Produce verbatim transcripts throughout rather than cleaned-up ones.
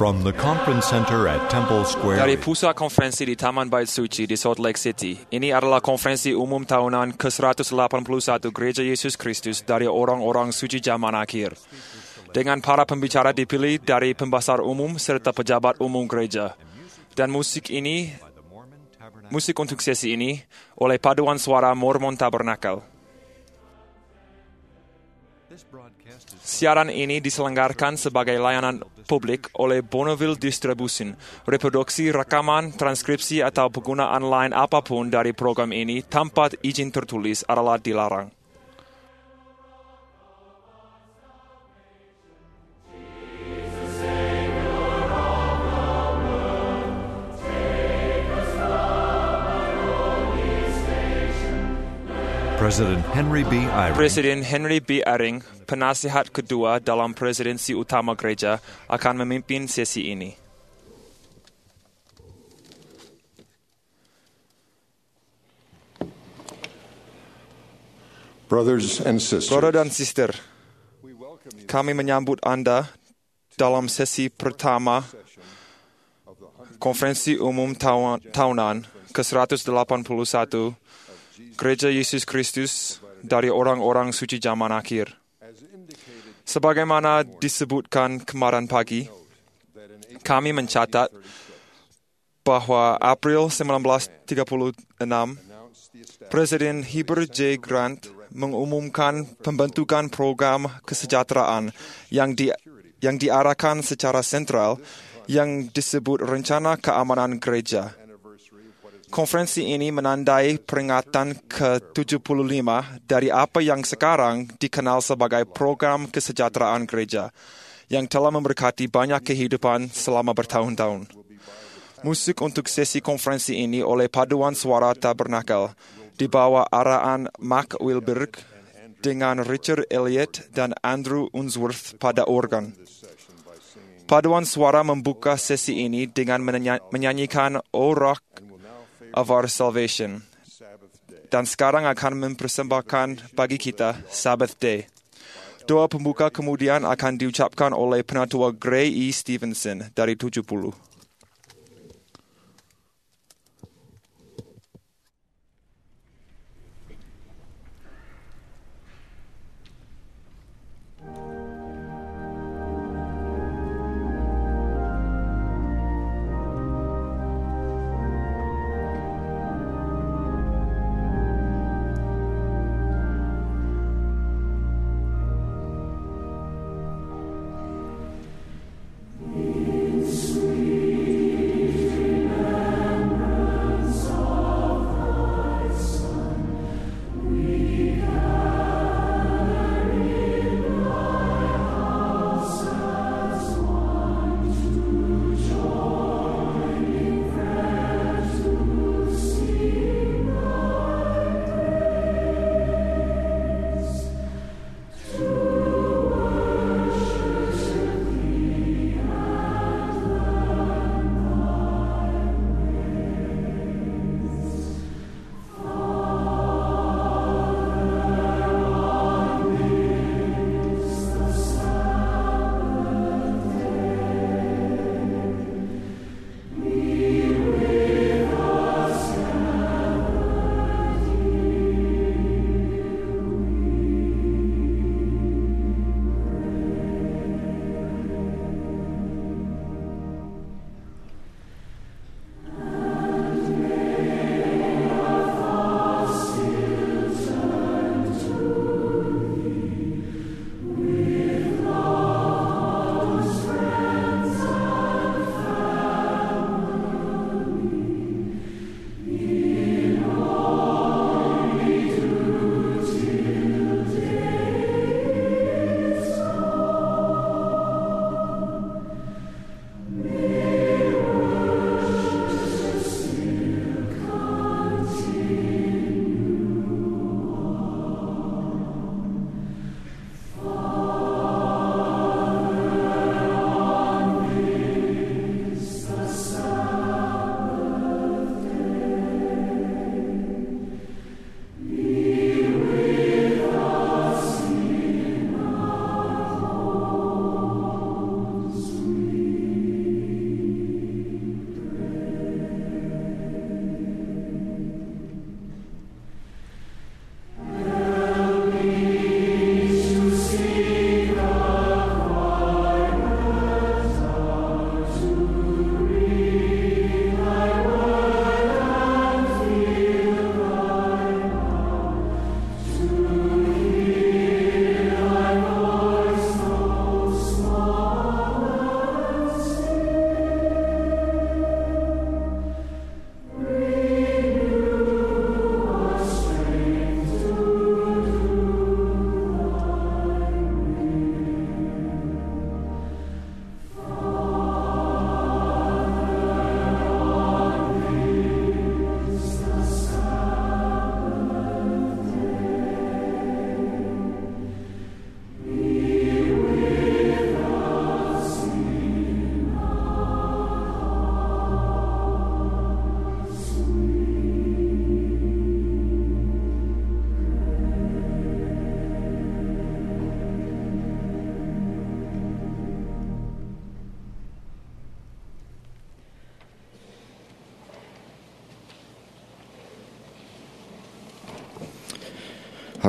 From the conference center at Temple Square. Dari pusat konferensi di Taman Bait Suci di Salt Lake City, ini adalah konferensi umum tahunan ke seratus delapan puluh satu Gereja Yesus Kristus dari orang-orang suci zaman akhir. Dengan para pembicara dipilih dari pembesar umum serta pejabat umum gereja. Dan musik ini, musik untuk sesi ini oleh paduan suara Mormon Tabernacle. Siaran ini diselenggarakan sebagai layanan publik oleh Bonneville Distribution. Reproduksi, rekaman, transkripsi atau penggunaan lain apapun dari program ini tanpa izin tertulis adalah dilarang. President Henry B. Eyring. Presiden Henry B. Eyring, penasihat kedua dalam presidensi utama gereja, akan memimpin sesi ini. Brothers and sisters, Saudara dan sister, kami menyambut Anda dalam sesi pertama konferensi umum tahunan ke seratus delapan puluh satu Gereja Yesus Kristus dari orang-orang suci zaman akhir. Sebagaimana disebutkan kemarin pagi, kami mencatat bahwa April seribu sembilan ratus tiga puluh enam, Presiden Heber J. Grant mengumumkan pembentukan program kesejahteraan yang di, yang diarahkan secara sentral yang disebut Rencana Keamanan Gereja. Konferensi ini menandai peringatan ke tujuh puluh lima dari apa yang sekarang dikenal sebagai program kesejahteraan gereja, yang telah memberkati banyak kehidupan selama bertahun-tahun. Musik untuk sesi konferensi ini oleh paduan suara Tabernacle di bawah arahan Mark Wilberg dengan Richard Elliott dan Andrew Unsworth pada organ. Paduan suara membuka sesi ini dengan menyanyikan O Rock of Our Salvation, dan sekarang akan mempersembahkan bagi kita Sabbath Day. Doa pembuka kemudian akan diucapkan oleh Penatua Gray E. Stevenson dari tujuh puluh. Sweet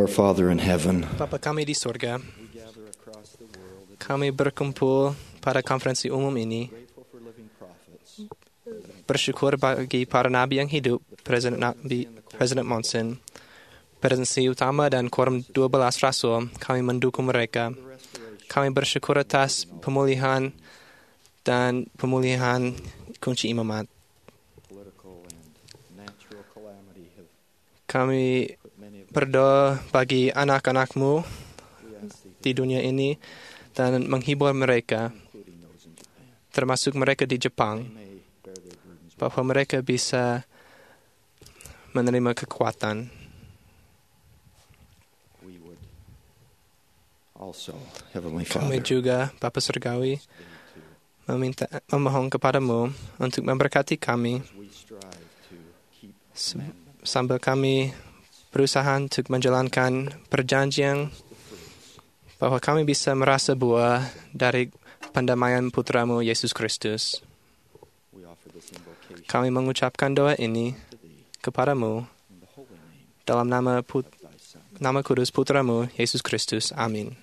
Our Father in heaven, Bapa kami di surga, kami berkumpul pada konferensi umum ini, bersyukur bagi para nabi yang hidup, Presiden Nabi, Presiden Monson, presidensi utama dan quorum dua belas rasul. Kami mendukung mereka. Kami bersyukur atas pemulihan dan pemulihan kunci imamat. Kami berdoa bagi anak-anakmu di dunia ini dan menghibur mereka, termasuk mereka di Jepang, bahwa mereka bisa menerima kekuatan. Kami juga, Bapa Surgawi, meminta, memohon kepadamu untuk memberkati kami sambil kami berusaha untuk menjalankan perjanjian bahwa kami bisa merasa buah dari pendamaian putramu Yesus Kristus. Kami mengucapkan doa ini kepadamu dalam nama, put, nama kudus putramu Yesus Kristus. Amin.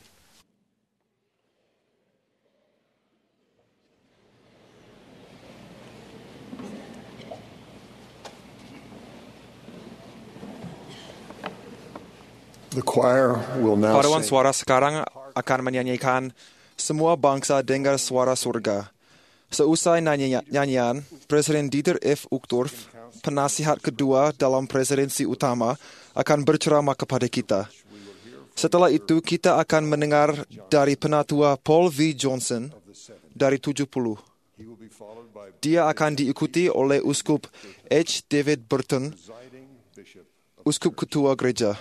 The choir will now Paduan sing. suara sekarang akan menyanyikan Semua Bangsa Dengar Suara Surga. Seusai nyanyi- nyanyian, Presiden Dieter F. Uchtdorf, penasihat kedua dalam presidensi utama, akan berceramah kepada kita. Setelah itu, kita akan mendengar dari Penatua Paul V. Johnson dari tujuh puluh. Dia akan diikuti oleh Uskup H. David Burton, Uskup Ketua Gereja.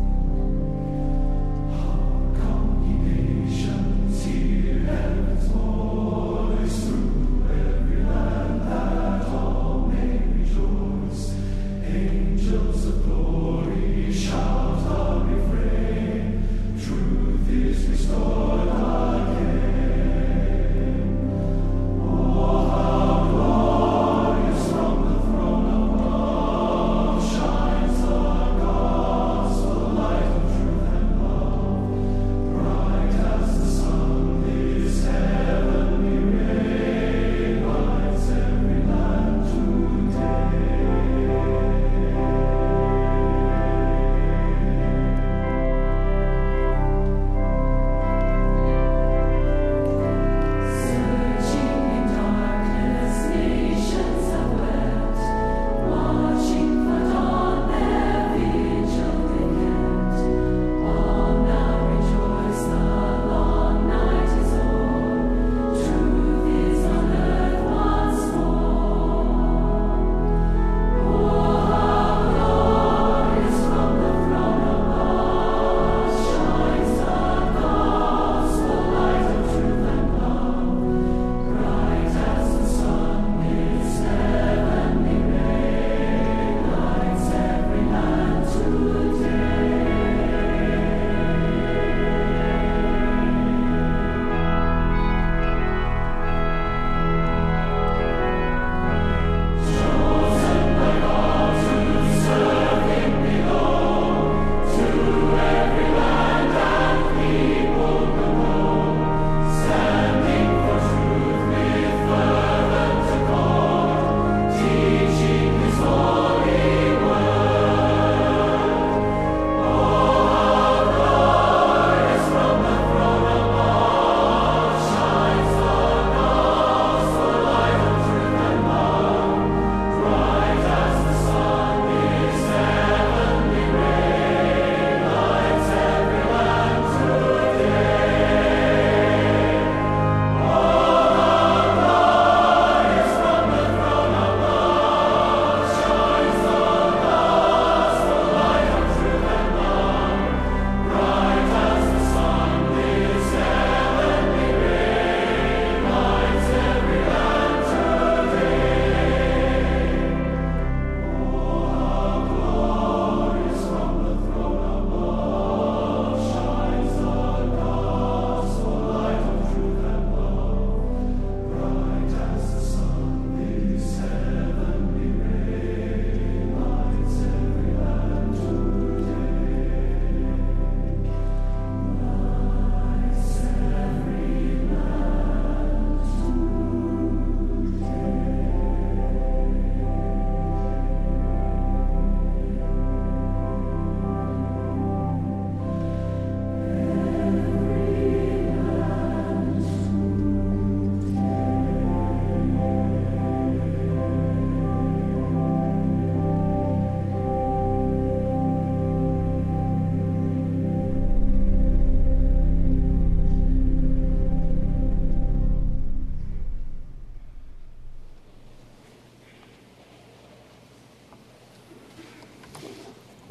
Nations, hear heaven's voice.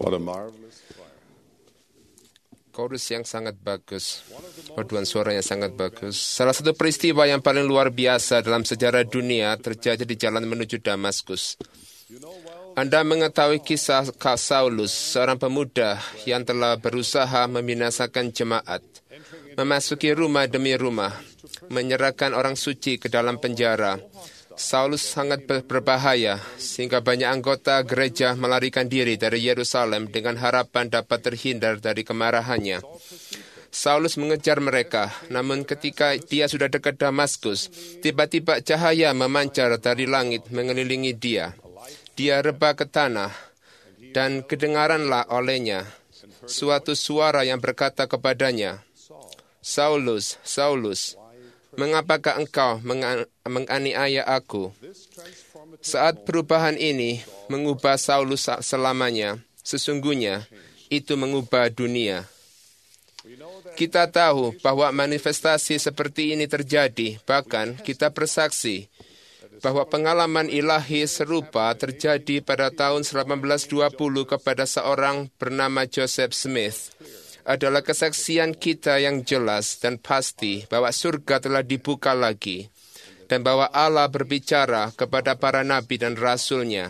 What a marvelous choir. Chorus yang sangat bagus, paduan suara yang sangat bagus. Salah satu peristiwa yang paling luar biasa dalam sejarah dunia terjadi di jalan menuju Damaskus. Anda mengetahui kisah Kak Saulus, seorang pemuda yang telah berusaha membinasakan jemaat, memasuki rumah demi rumah, menyerahkan orang suci ke dalam penjara. Saulus sangat berbahaya, sehingga banyak anggota gereja melarikan diri dari Yerusalem dengan harapan dapat terhindar dari kemarahannya. Saulus mengejar mereka, namun ketika dia sudah dekat Damaskus, tiba-tiba cahaya memancar dari langit mengelilingi dia. Dia reba ke tanah, dan kedengaranlah olehnya suatu suara yang berkata kepadanya, "Saulus, Saulus, mengapakah engkau menganiaya aku?" Saat perubahan ini mengubah Saulus selamanya, sesungguhnya itu mengubah dunia. Kita tahu bahwa manifestasi seperti ini terjadi, bahkan kita bersaksi bahwa pengalaman ilahi serupa terjadi pada tahun seribu delapan ratus dua puluh kepada seorang bernama Joseph Smith. Adalah kesaksian kita yang jelas dan pasti bahwa surga telah dibuka lagi dan bahwa Allah berbicara kepada para nabi dan rasul-Nya.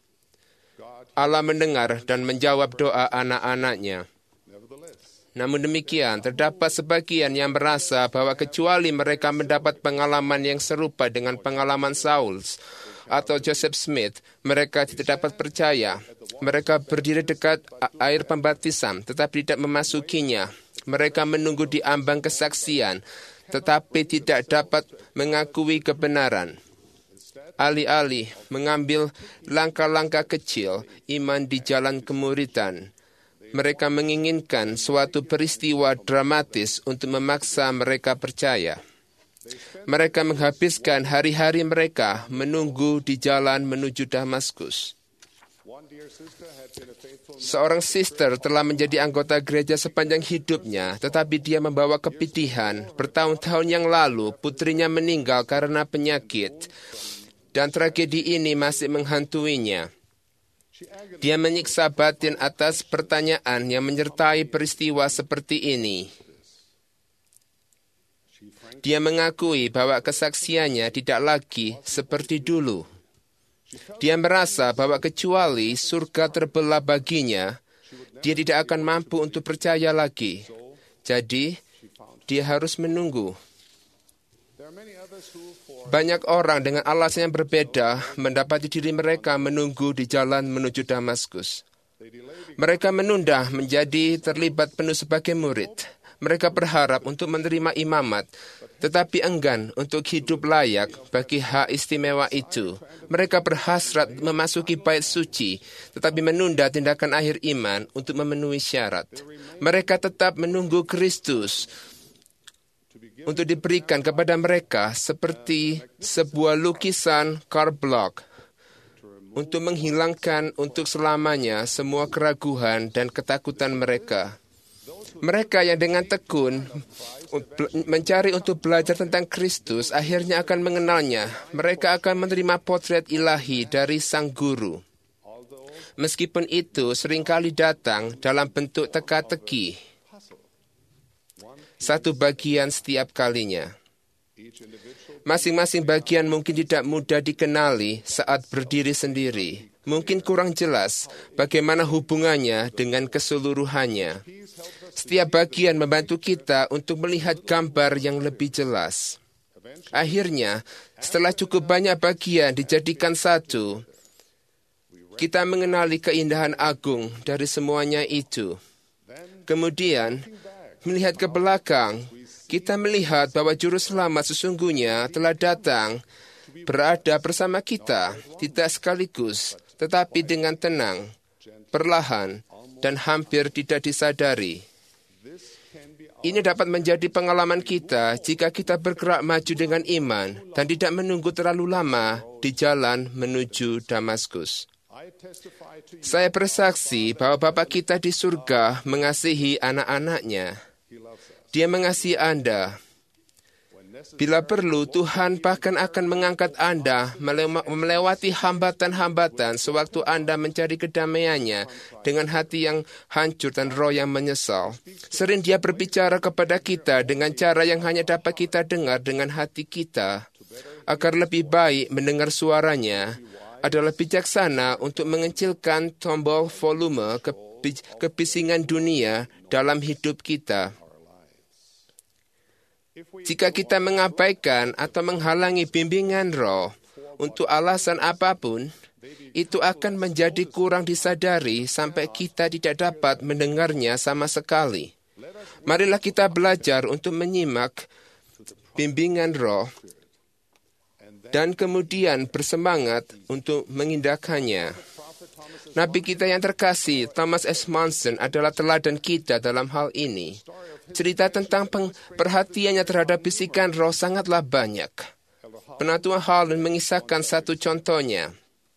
Allah mendengar dan menjawab doa anak-anak-Nya. Namun demikian, terdapat sebagian yang merasa bahwa kecuali mereka mendapat pengalaman yang serupa dengan pengalaman Saul atau Joseph Smith, mereka tidak dapat percaya. Mereka berdiri dekat air pembaptisan, tetapi tidak memasukinya. Mereka menunggu di ambang kesaksian, tetapi tidak dapat mengakui kebenaran. Alih-alih mengambil langkah-langkah kecil, iman di jalan kemuridan, mereka menginginkan suatu peristiwa dramatis untuk memaksa mereka percaya. Mereka menghabiskan hari-hari mereka menunggu di jalan menuju Damaskus. Seorang sister telah menjadi anggota gereja sepanjang hidupnya, tetapi dia membawa kepedihan. Bertahun-tahun yang lalu, putrinya meninggal karena penyakit, dan tragedi ini masih menghantuinya. Dia menyiksa batin atas pertanyaan yang menyertai peristiwa seperti ini. Dia mengakui bahwa kesaksiannya tidak lagi seperti dulu. Dia merasa bahwa kecuali surga terbelah baginya, dia tidak akan mampu untuk percaya lagi. Jadi, dia harus menunggu. Banyak orang dengan alasan yang berbeda mendapati diri mereka menunggu di jalan menuju Damaskus. Mereka menunda menjadi terlibat penuh sebagai murid. Mereka berharap untuk menerima imamat, tetapi enggan untuk hidup layak bagi hak istimewa itu. Mereka berhasrat memasuki bait suci, tetapi menunda tindakan akhir iman untuk memenuhi syarat. Mereka tetap menunggu Kristus untuk diberikan kepada mereka seperti sebuah lukisan cardboard untuk menghilangkan untuk selamanya semua keraguan dan ketakutan mereka. Mereka yang dengan tekun mencari untuk belajar tentang Kristus akhirnya akan mengenalnya. Mereka akan menerima potret ilahi dari Sang Guru. Meskipun itu seringkali datang dalam bentuk teka-teki, satu bagian setiap kalinya. Masing-masing bagian mungkin tidak mudah dikenali saat berdiri sendiri. Mungkin kurang jelas bagaimana hubungannya dengan keseluruhannya. Setiap bagian membantu kita untuk melihat gambar yang lebih jelas. Akhirnya, setelah cukup banyak bagian dijadikan satu, kita mengenali keindahan agung dari semuanya itu. Kemudian, melihat ke belakang, kita melihat bahwa Juru Selamat sesungguhnya telah datang, berada bersama kita, tidak sekaligus, tetapi dengan tenang, perlahan, dan hampir tidak disadari. Ini dapat menjadi pengalaman kita jika kita bergerak maju dengan iman dan tidak menunggu terlalu lama di jalan menuju Damaskus. Saya bersaksi bahwa Bapa kita di surga mengasihi anak-anaknya. Dia mengasihi Anda. Bila perlu, Tuhan bahkan akan mengangkat Anda melewati hambatan-hambatan sewaktu Anda mencari kedamaiannya dengan hati yang hancur dan roh yang menyesal. Sering Dia berbicara kepada kita dengan cara yang hanya dapat kita dengar dengan hati kita. Agar lebih baik mendengar suaranya, adalah bijaksana untuk mengecilkan tombol volume kebisingan dunia dalam hidup kita. Jika kita mengabaikan atau menghalangi bimbingan roh untuk alasan apapun, itu akan menjadi kurang disadari sampai kita tidak dapat mendengarnya sama sekali. Marilah kita belajar untuk menyimak bimbingan roh dan kemudian bersemangat untuk mengindahkannya. Nabi kita yang terkasih, Thomas S. Monson, adalah teladan kita dalam hal ini. Cerita tentang perhatiannya terhadap bisikan roh sangatlah banyak. Penatua Harlan mengisahkan satu contohnya.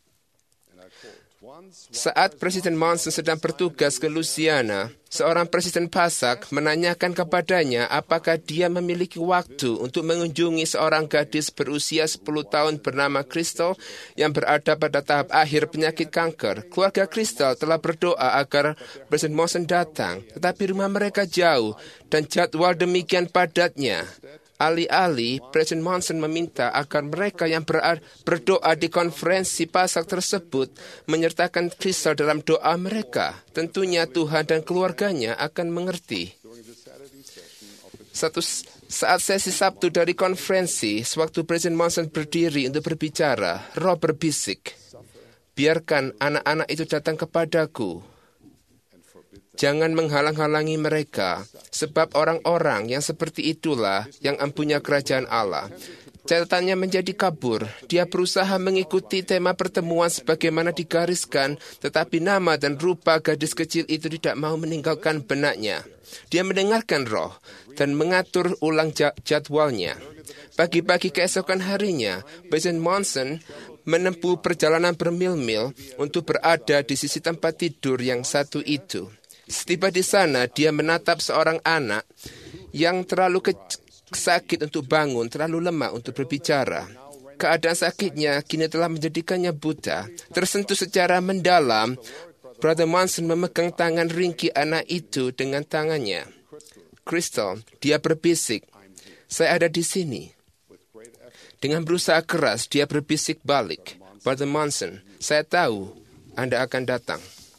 Saat Presiden Monson sedang bertugas ke Louisiana, seorang presiden Pasak menanyakan kepadanya apakah dia memiliki waktu untuk mengunjungi seorang gadis berusia sepuluh tahun bernama Crystal yang berada pada tahap akhir penyakit kanker. Keluarga Crystal telah berdoa agar Presiden Monson datang, tetapi rumah mereka jauh dan jadwal demikian padatnya. Alih-alih, Presiden Monson meminta agar mereka yang berdoa di konferensi Pasak tersebut menyertakan Crystal dalam doa mereka. Tentunya Tuhan dan keluarganya akan mengerti. Satu saat sesi Sabtu dari konferensi, sewaktu Presiden Monson berdiri untuk berbicara, roh berbisik, "Biarkan anak-anak itu datang kepadaku. Jangan menghalang-halangi mereka, sebab orang-orang yang seperti itulah yang empunya kerajaan Allah." Catatannya menjadi kabur. Dia berusaha mengikuti tema pertemuan sebagaimana digariskan, tetapi nama dan rupa gadis kecil itu tidak mau meninggalkan benaknya. Dia mendengarkan roh dan mengatur ulang jadwalnya. Pagi-pagi keesokan harinya, Presiden Monson menempuh perjalanan bermil-mil untuk berada di sisi tempat tidur yang satu itu. Setiba di sana, dia menatap seorang anak yang terlalu ke- sakit untuk bangun, terlalu lemah untuk berbicara. Keadaan sakitnya kini telah menjadikannya buta. Tersentuh secara mendalam, Brother Monson memegang tangan ringkih anak itu dengan tangannya. "Crystal," dia berbisik, "saya ada di sini." Dengan berusaha keras, dia berbisik balik, "Brother Monson, saya tahu Anda akan datang."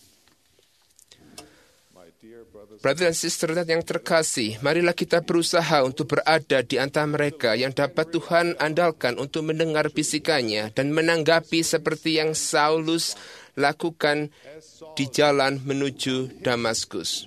Brother dan sister yang terkasih, marilah kita berusaha untuk berada di antara mereka yang dapat Tuhan andalkan untuk mendengar bisikannya dan menanggapi seperti yang Saulus lakukan di jalan menuju Damaskus.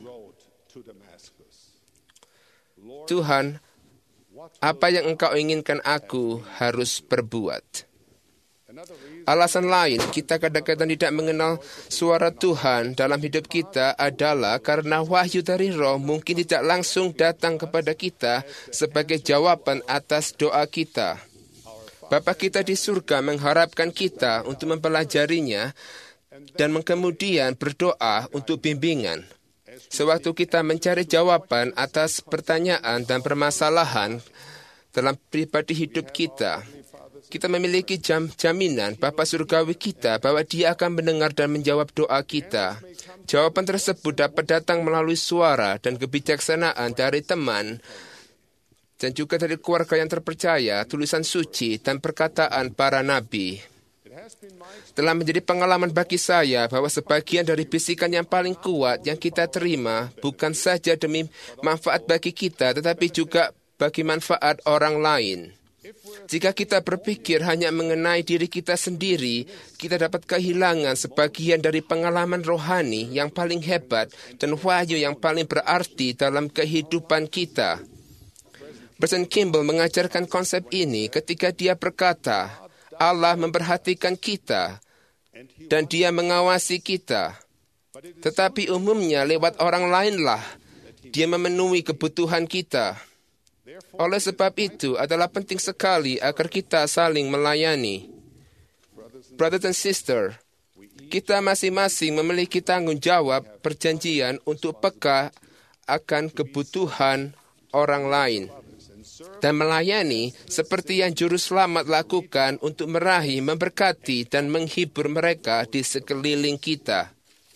"Tuhan, apa yang Engkau inginkan aku harus perbuat?" Alasan lain kita kadang-kadang tidak mengenal suara Tuhan dalam hidup kita adalah karena wahyu dari roh mungkin tidak langsung datang kepada kita sebagai jawaban atas doa kita. Bapa kita di surga mengharapkan kita untuk mempelajarinya dan kemudian berdoa untuk bimbingan. Sewaktu kita mencari jawaban atas pertanyaan dan permasalahan dalam pribadi hidup kita, kita memiliki jam, jaminan Bapa Surgawi kita bahwa Dia akan mendengar dan menjawab doa kita. Jawaban tersebut dapat datang melalui suara dan kebijaksanaan dari teman dan juga dari keluarga yang terpercaya, tulisan suci, dan perkataan para nabi. Telah menjadi pengalaman bagi saya bahwa sebagian dari bisikan yang paling kuat yang kita terima bukan saja demi manfaat bagi kita, tetapi juga bagi manfaat orang lain. Jika kita berpikir hanya mengenai diri kita sendiri, kita dapat kehilangan sebagian dari pengalaman rohani yang paling hebat dan wahyu yang paling berarti dalam kehidupan kita. Presiden Kimball mengajarkan konsep ini ketika dia berkata, Allah memperhatikan kita dan Dia mengawasi kita. Tetapi umumnya lewat orang lainlah Dia memenuhi kebutuhan kita. Oleh sebab itu adalah penting sekali agar kita saling melayani. Brother and sister, kita masing-masing memiliki tanggung jawab perjanjian untuk peka akan kebutuhan orang lain. dan melayani seperti yang Juru Selamat lakukan untuk meraih, memberkati, dan menghibur mereka di sekeliling kita.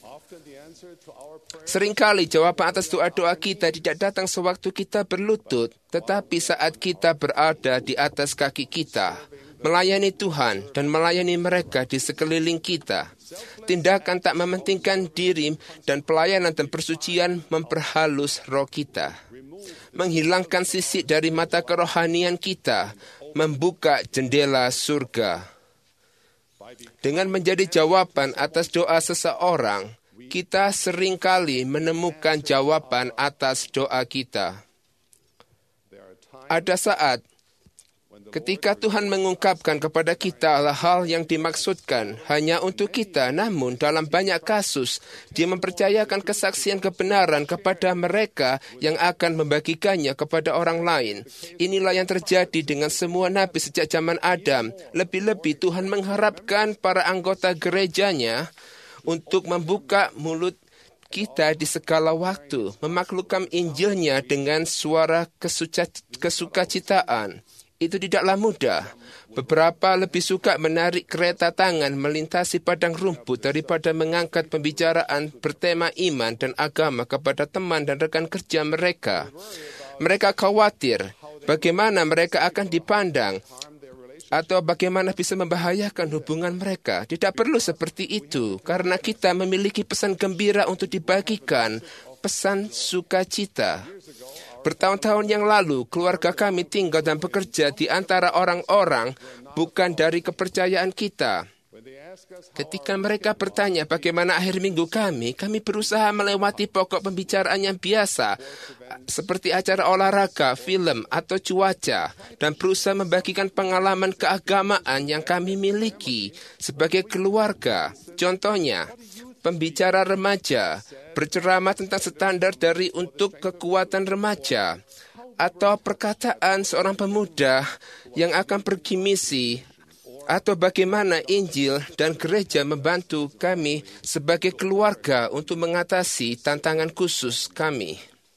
Seringkali jawaban atas doa-doa kita tidak datang sewaktu kita berlutut, tetapi saat kita berada di atas kaki kita, melayani Tuhan dan melayani mereka di sekeliling kita. Tindakan tak mementingkan diri dan pelayanan dan persucian memperhalus roh kita, menghilangkan sisik dari mata kerohanian kita, membuka jendela surga. Dengan menjadi jawaban atas doa seseorang, kita seringkali menemukan jawaban atas doa kita. Ada saat ketika Tuhan mengungkapkan kepada kita hal yang dimaksudkan hanya untuk kita, namun dalam banyak kasus, Dia mempercayakan kesaksian kebenaran kepada mereka yang akan membagikannya kepada orang lain. Inilah yang terjadi dengan semua nabi sejak zaman Adam. Lebih-lebih Tuhan mengharapkan para anggota gerejanya untuk membuka mulut kita di segala waktu, memaklukkan Injilnya dengan suara kesukacitaan. Itu tidaklah mudah. Beberapa lebih suka menarik kereta tangan melintasi padang rumput daripada mengangkat pembicaraan bertema iman dan agama kepada teman dan rekan kerja mereka. Mereka khawatir bagaimana mereka akan dipandang atau bagaimana bisa membahayakan hubungan mereka. Tidak perlu seperti itu, karena kita memiliki pesan gembira untuk dibagikan, pesan sukacita. Bertahun-tahun yang lalu, keluarga kami tinggal dan bekerja di antara orang-orang bukan dari kepercayaan kita. Ketika mereka bertanya bagaimana akhir minggu kami, kami berusaha melewati pokok pembicaraan yang biasa, seperti acara olahraga, film, atau cuaca, dan berusaha membagikan pengalaman keagamaan yang kami miliki sebagai keluarga. Contohnya, pembicara remaja berceramah tentang standar dari untuk kekuatan remaja, atau perkataan seorang pemuda yang akan pergi misi, atau bagaimana Injil dan gereja membantu kami sebagai keluarga untuk mengatasi tantangan khusus kami.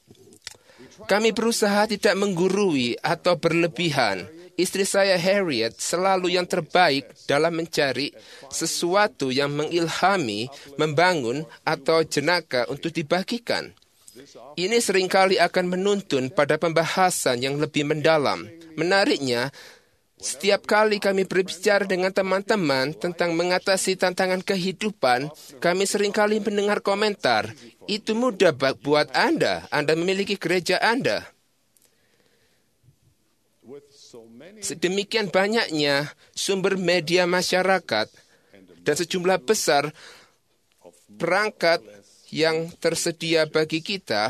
Kami berusaha tidak menggurui atau berlebihan. Istri saya Harriet selalu yang terbaik dalam mencari sesuatu yang mengilhami, membangun, atau jenaka untuk dibagikan. Ini seringkali akan menuntun pada pembahasan yang lebih mendalam. Menariknya, setiap kali kami berbicara dengan teman-teman tentang mengatasi tantangan kehidupan, kami seringkali mendengar komentar, "Itu mudah buat Anda, Anda memiliki gereja Anda." Sedemikian banyaknya sumber media masyarakat dan sejumlah besar perangkat yang tersedia bagi kita,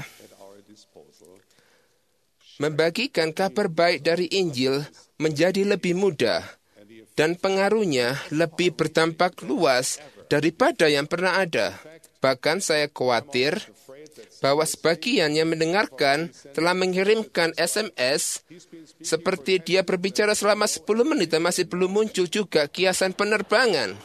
membagikan kabar baik dari Injil menjadi lebih mudah dan pengaruhnya lebih berdampak luas daripada yang pernah ada. Bahkan saya khawatir bahwa sebagian yang mendengarkan telah mengirimkan S M S seperti dia berbicara selama sepuluh menit dan masih belum muncul juga kiasan penerbangan.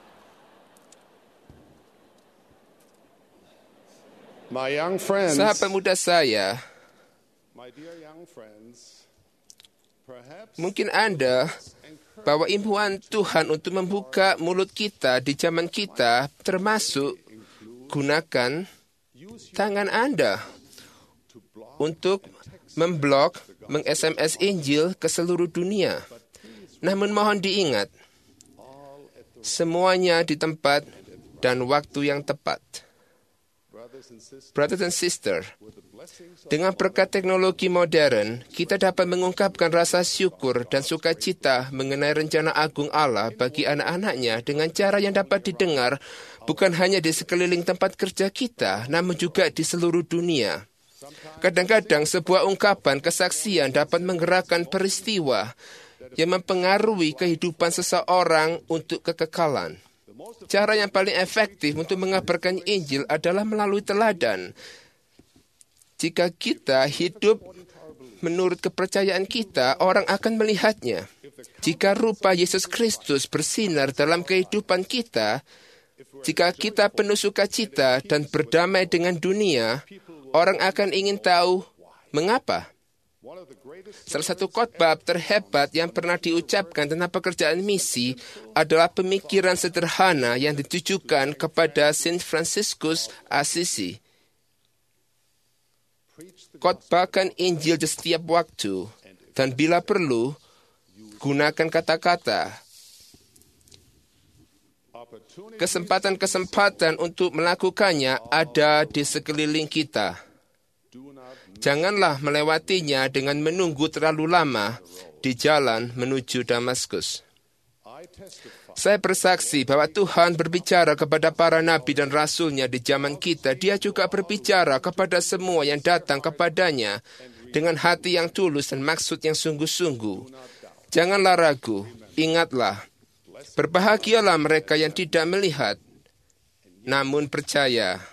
My young friends, Sahabat muda saya, my dear young friends, perhaps mungkin Anda bahwa imbuhan Tuhan untuk membuka mulut kita di zaman kita termasuk gunakan tangan Anda untuk memblok, meng-S M S Injil ke seluruh dunia. Namun mohon diingat, semuanya di tempat dan waktu yang tepat. Brothers and sisters, dengan berkat teknologi modern, kita dapat mengungkapkan rasa syukur dan sukacita mengenai rencana agung Allah bagi anak-anaknya dengan cara yang dapat didengar bukan hanya di sekeliling tempat kerja kita, namun juga di seluruh dunia. Kadang-kadang sebuah ungkapan kesaksian dapat menggerakkan peristiwa yang mempengaruhi kehidupan seseorang untuk kekekalan. Cara yang paling efektif untuk mengabarkan Injil adalah melalui teladan. Jika kita hidup menurut kepercayaan kita, orang akan melihatnya. Jika rupa Yesus Kristus bersinar dalam kehidupan kita, jika kita penuh sukacita dan berdamai dengan dunia, orang akan ingin tahu mengapa. Salah satu khotbah terhebat yang pernah diucapkan tentang pekerjaan misi adalah pemikiran sederhana yang ditujukan kepada Saint Franciscus Assisi. Khotbahkan Injil di setiap waktu, dan bila perlu, gunakan kata-kata. Kesempatan-kesempatan untuk melakukannya ada di sekeliling kita. Janganlah melewatinya dengan menunggu terlalu lama di jalan menuju Damaskus. Saya bersaksi bahwa Tuhan berbicara kepada para nabi dan rasul-Nya di zaman kita. Dia juga berbicara kepada semua yang datang kepadanya dengan hati yang tulus dan maksud yang sungguh-sungguh. Janganlah ragu, ingatlah, berbahagialah mereka yang tidak melihat, namun percaya.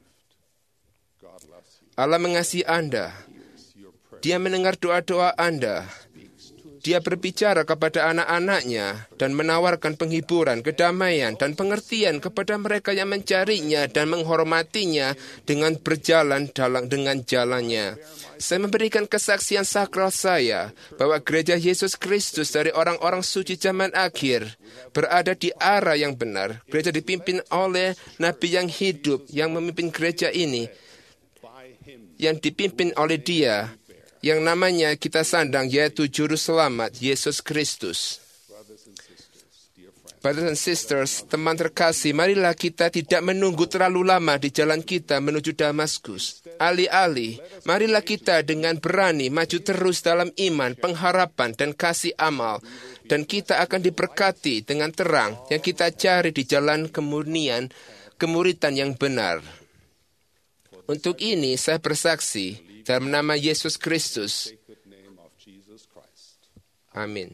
Allah mengasihi Anda. Dia mendengar doa-doa Anda. Dia berbicara kepada anak-anaknya dan menawarkan penghiburan, kedamaian, dan pengertian kepada mereka yang mencarinya dan menghormatinya dengan berjalan dalam dengan jalannya. Saya memberikan kesaksian sakral saya bahwa gereja Yesus Kristus dari orang-orang suci zaman akhir berada di arah yang benar. Gereja dipimpin oleh Nabi yang hidup yang memimpin gereja ini, yang dipimpin oleh Dia, yang namanya kita sandang, yaitu Juru Selamat, Yesus Kristus. Brothers and sisters, teman terkasih, marilah kita tidak menunggu terlalu lama di jalan kita menuju Damaskus. Alih-alih, marilah kita dengan berani maju terus dalam iman, pengharapan, dan kasih amal. Dan kita akan diberkati dengan terang yang kita cari di jalan kemurnian, kemuritan yang benar. Untuk ini saya bersaksi dalam nama Yesus Kristus. Amin.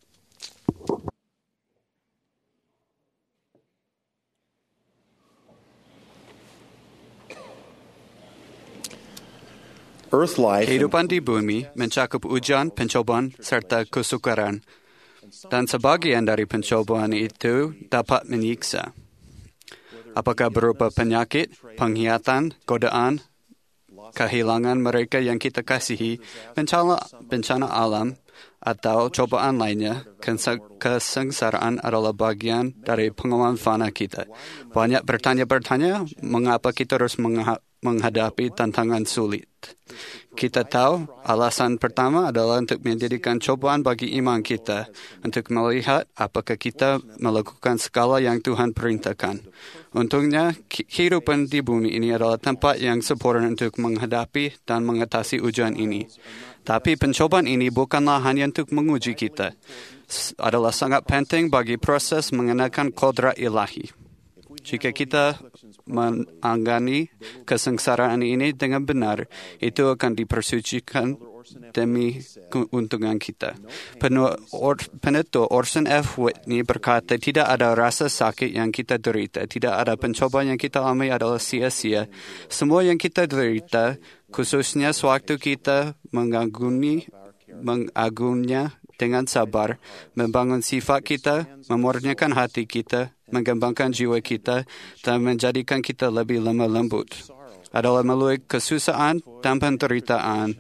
Kehidupan di bumi mencakup ujian, pencobaan, serta kesukaran. Dan sebagian dari pencobaan itu dapat menyiksa. Apakah berupa penyakit, pengkhianatan, godaan, kehilangan mereka yang kita kasihi, bencana, bencana alam, atau cobaan lainnya, kesengsaraan adalah bagian dari pengalaman fana kita. Banyak bertanya-bertanya, mengapa kita harus menghadapi tantangan sulit. Kita tahu alasan pertama adalah untuk menjadikan cobaan bagi iman kita, untuk melihat apakah kita melakukan segala yang Tuhan perintahkan. Untungnya, kehidupan di bumi ini adalah tempat yang sempurna untuk menghadapi dan mengatasi ujian ini. Tapi pencobaan ini bukanlah hanya untuk menguji kita. Adalah sangat penting bagi proses mengenakan kodrat ilahi. Jika kita menangani kesengsaraan ini dengan benar, itu akan dipersucikan demi keuntungan kita. Penutur Orson F. Whitney berkata, tidak ada rasa sakit yang kita derita, tidak ada pencobaan yang kita alami adalah sia-sia. Semua yang kita derita, khususnya sewaktu kita mengagumi, mengagumnya dengan sabar, membangun sifat kita, memurniakan hati kita, mengembangkan jiwa kita, dan menjadikan kita lebih lemah lembut. Adalah melalui kesusahan dan penderitaan,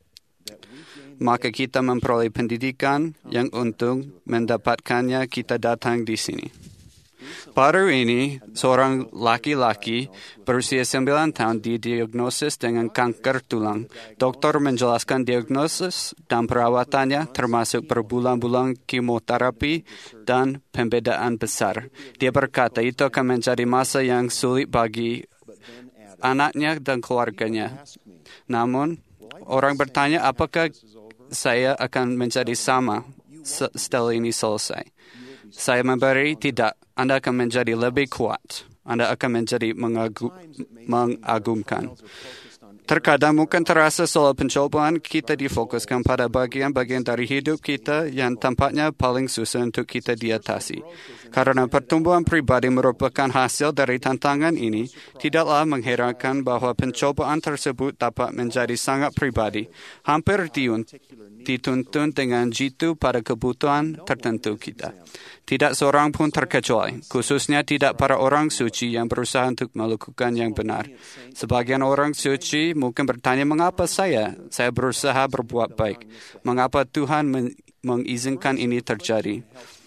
maka kita memperoleh pendidikan yang untung, mendapatkannya kita datang di sini. Baru ini, seorang laki-laki berusia sembilan tahun didiagnosis dengan kanker tulang. Dokter menjelaskan diagnosis dan perawatannya termasuk berbulan-bulan kemoterapi dan pembedaan besar. Dia berkata itu akan menjadi masa yang sulit bagi anaknya dan keluarganya. Namun, orang bertanya apakah saya akan menjadi sama setelah ini selesai. Saya memberi tidak. Anda akan menjadi lebih kuat. Anda akan menjadi mengagu, mengagumkan. Terkadang mungkin terasa soal pencobaan kita difokuskan pada bagian-bagian dari hidup kita yang tampaknya paling susah untuk kita diatasi. Karena pertumbuhan pribadi merupakan hasil dari tantangan ini, tidaklah mengherankan bahwa pencobaan tersebut dapat menjadi sangat pribadi, hampir dituntun dengan jitu pada kebutuhan tertentu kita. Tidak seorang pun terkecuali, khususnya tidak para orang suci yang berusaha untuk melakukan yang benar. Sebagian orang suci mungkin bertanya, mengapa saya? Saya berusaha berbuat baik. Mengapa Tuhan men- mengizinkan ini terjadi?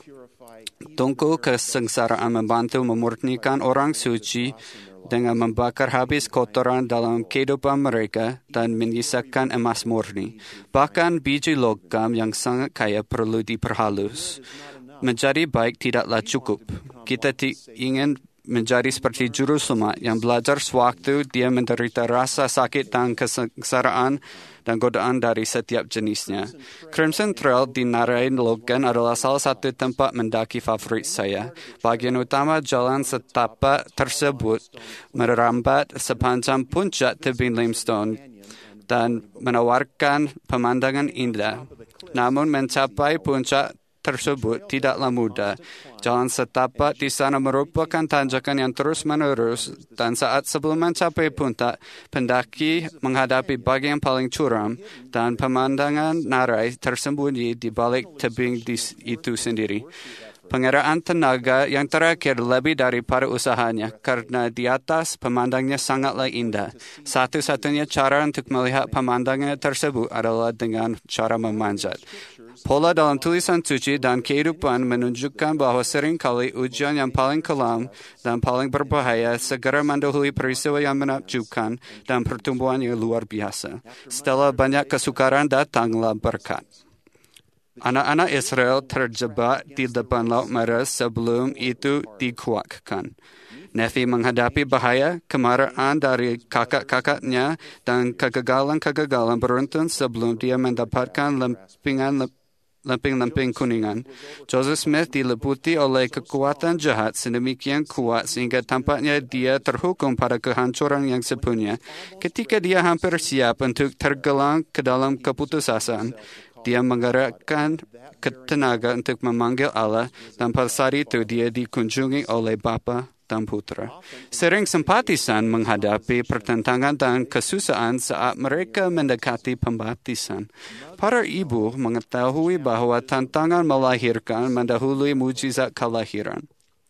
Tungku kesengsaraan membantu memurnikan orang suci dengan membakar habis kotoran dalam kehidupan mereka dan menyisakan emas murni. Bahkan biji logam yang sangat kaya perlu diperhalus. Menjadi baik tidaklah cukup. Kita ti- ingin menjadi seperti juru selamat yang belajar sewaktu dia menderita rasa sakit dan kesengsaraan dan godaan dari setiap jenisnya. Crimson Trail di Narayan Logan adalah salah satu tempat mendaki favorit saya. Bagian utama jalan setapak tersebut merambat sepanjang puncak tebing limestone dan menawarkan pemandangan indah. Namun mencapai puncak tersebut tidaklah mudah. Jalan setapak di sana merupakan tanjakan yang terus-menerus dan saat sebelum mencapai puncak, pendaki menghadapi bagian paling curam dan pemandangan Narai tersembunyi di balik tebing itu sendiri. Pengeraan tenaga yang terakhir lebih daripada usahanya karena di atas pemandangnya sangatlah indah. Satu-satunya cara untuk melihat pemandangan tersebut adalah dengan cara memanjat. Pola dalam tulisan suci dan kehidupan menunjukkan bahawa seringkali ujian yang paling kelam dan paling berbahaya segera mendahului peristiwa yang menakjubkan dan pertumbuhan yang luar biasa. Setelah banyak kesukaran datanglah berkat. Anak-anak Israel terjebak di depan Laut Merah sebelum itu dikuatkan. Nefi menghadapi bahaya, kemarahan dari kakak-kakaknya dan kegagalan-kegagalan beruntun sebelum dia mendapatkan lempingan lemping-lemping kuningan. Joseph Smith diliputi oleh kekuatan jahat sedemikian kuat sehingga tampaknya dia terhukum pada kehancuran yang sepenuhnya. Ketika dia hampir siap untuk tergelam ke dalam keputusasaan, dia menggerakkan tenaga untuk memanggil Allah dan pada saat itu dia dikunjungi oleh Bapa dan Putra. Sering simpatisan menghadapi pertentangan dan kesusahan saat mereka mendekati pembaptisan. Para ibu mengetahui bahwa tantangan melahirkan mendahului mujizat kelahiran.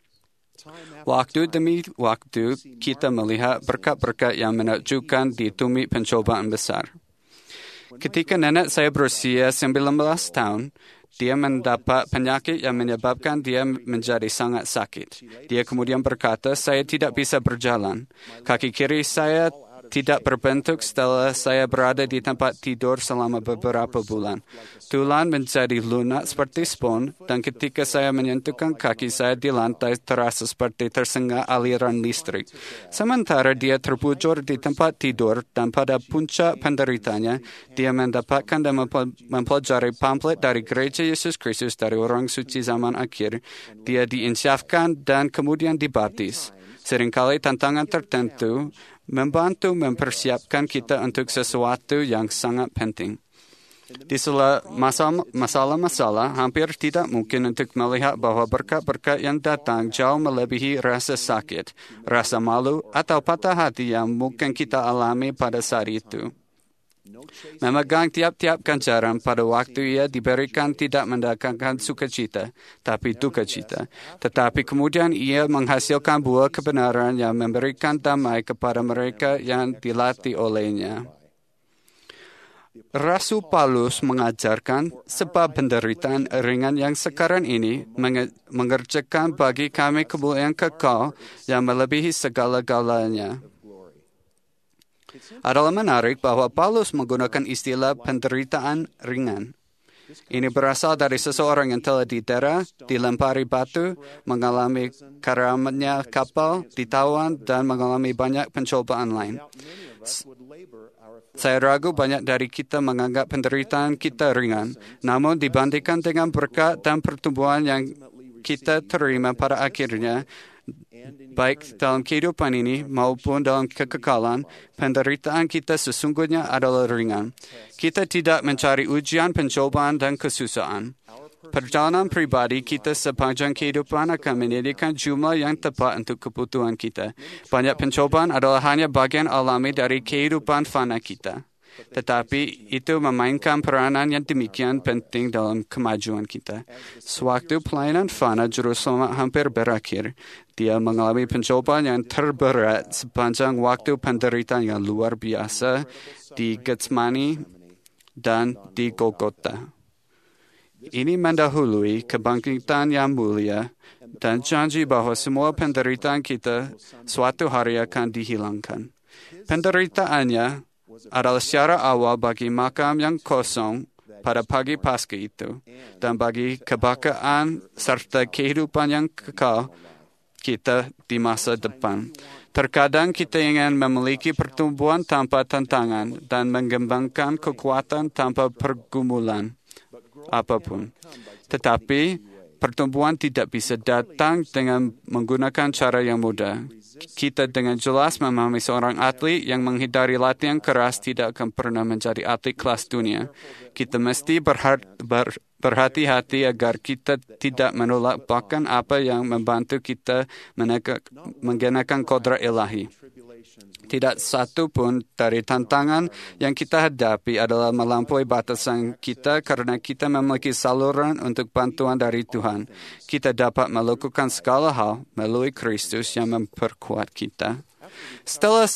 Waktu demi waktu kita melihat berkat-berkat yang menakjubkan di tumit pencobaan besar. Ketika nenek saya berusia sembilan belas tahun, dia mendapat penyakit yang menyebabkan dia menjadi sangat sakit. Dia kemudian berkata, saya tidak bisa berjalan. Kaki kiri saya tidak berbentuk setelah saya berada di tempat tidur selama beberapa bulan. Tulang menjadi lunak seperti spons dan ketika saya menyentuhkan kaki saya di lantai terasa seperti tersengat aliran listrik. Sementara dia terbujur di tempat tidur dan pada puncak penderitanya, dia mendapatkan dan mempelajari pamflet dari Gereja Yesus Kristus dari orang suci zaman akhir. Dia diinsyafkan dan kemudian dibaptis. Seringkali tantangan tertentu membantu mempersiapkan kita untuk sesuatu yang sangat penting. Di sela masalah-masalah, hampir tidak mungkin untuk melihat bahwa berkat-berkat yang datang jauh melebihi rasa sakit, rasa malu, atau patah hati yang mungkin kita alami pada saat itu. Memegang tiap-tiap ganjaran pada waktu ia diberikan tidak mendatangkan sukacita, tapi dukacita. Tetapi kemudian ia menghasilkan buah kebenaran yang memberikan damai kepada mereka yang dilatih olehnya. Rasul Paulus mengajarkan sebab penderitaan ringan yang sekarang ini mengerjakan bagi kami kemuliaan kekal yang melebihi segala-galanya. Adalah menarik bahwa Paulus menggunakan istilah penderitaan ringan. Ini berasal dari seseorang yang telah didera, dilempari batu, mengalami karamnya kapal, ditawan, dan mengalami banyak pencobaan lain. Saya ragu banyak dari kita menganggap penderitaan kita ringan, namun dibandingkan dengan berkat dan pertumbuhan yang kita terima pada akhirnya, baik dalam kehidupan ini maupun dalam kekekalan, penderitaan kita sesungguhnya adalah ringan. Kita tidak mencari ujian, pencobaan, dan kesusahan. Perjalanan pribadi kita sepanjang kehidupan akan menyediakan jumlah yang tepat untuk kebutuhan kita. Banyak pencobaan adalah hanya bagian alami dari kehidupan fana kita. tetapi itu memainkan peranan yang demikian penting dalam kemajuan kita. Sewaktu pelayanan Fana Jerusalem hampir berakhir, dia mengalami pencobaan yang terberat sepanjang waktu penderitaan yang luar biasa di Getsemani dan di Golgota. Ini mendahului kebangkitan yang mulia dan janji bahwa semua penderitaan kita suatu hari akan dihilangkan. Penderitaannya adalah secara awal bagi makam yang kosong pada pagi Paskah itu, dan bagi kebangkitan serta kehidupan yang kekal kita di masa depan. Terkadang kita ingin memiliki pertumbuhan tanpa tantangan dan mengembangkan kekuatan tanpa pergumulan apapun. Tetapi pertumbuhan tidak bisa datang dengan menggunakan cara yang mudah. Kita dengan jelas memahami seorang atlet yang menghindari latihan keras tidak akan pernah menjadi atlet kelas dunia. Kita mesti berhati, ber, berhati-hati agar kita tidak menolak bahkan apa yang membantu kita menggunakan kodrat ilahi. Tidak satu pun dari tantangan yang kita hadapi adalah melampaui batasan kita karena kita memiliki saluran untuk bantuan dari Tuhan. Kita dapat melakukan segala hal melalui Kristus yang memperkuat kita. Setelah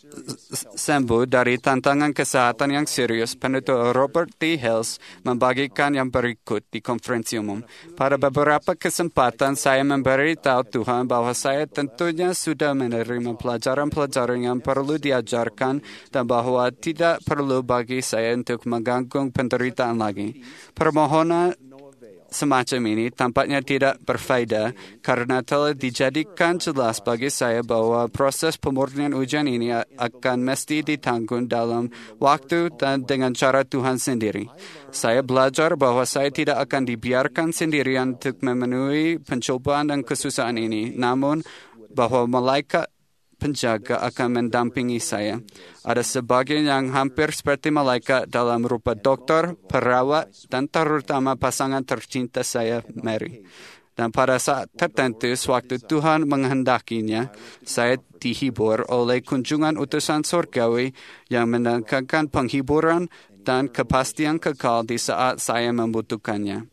sembuh dari tantangan kesehatan yang serius, penutur Robert T. Hales membagikan yang berikut di konferensi umum. Pada beberapa kesempatan saya memberitahu Tuhan bahwa saya tentunya sudah menerima pelajaran-pelajaran yang perlu diajarkan dan bahwa tidak perlu bagi saya untuk mengganggu penderitaan lagi. Permohonan semacam ini tampaknya tidak berfaedah karena telah dijadikan jelas bagi saya bahwa proses pemurnian ujian ini akan mesti ditanggung dalam waktu dan dengan cara Tuhan sendiri. Saya belajar bahwa saya tidak akan dibiarkan sendirian untuk memenuhi pencobaan dan kesusahan ini, namun bahwa malaikat penjaga akan mendampingi saya. Ada sebagian yang hampir seperti malaikat dalam rupa dokter, perawat, dan terutama pasangan tercinta saya, Mary. Dan pada saat tertentu, sewaktu Tuhan menghendakinya, saya dihibur oleh kunjungan utusan surgawi yang mendatangkan penghiburan dan kepastian kekal di saat saya membutuhkannya.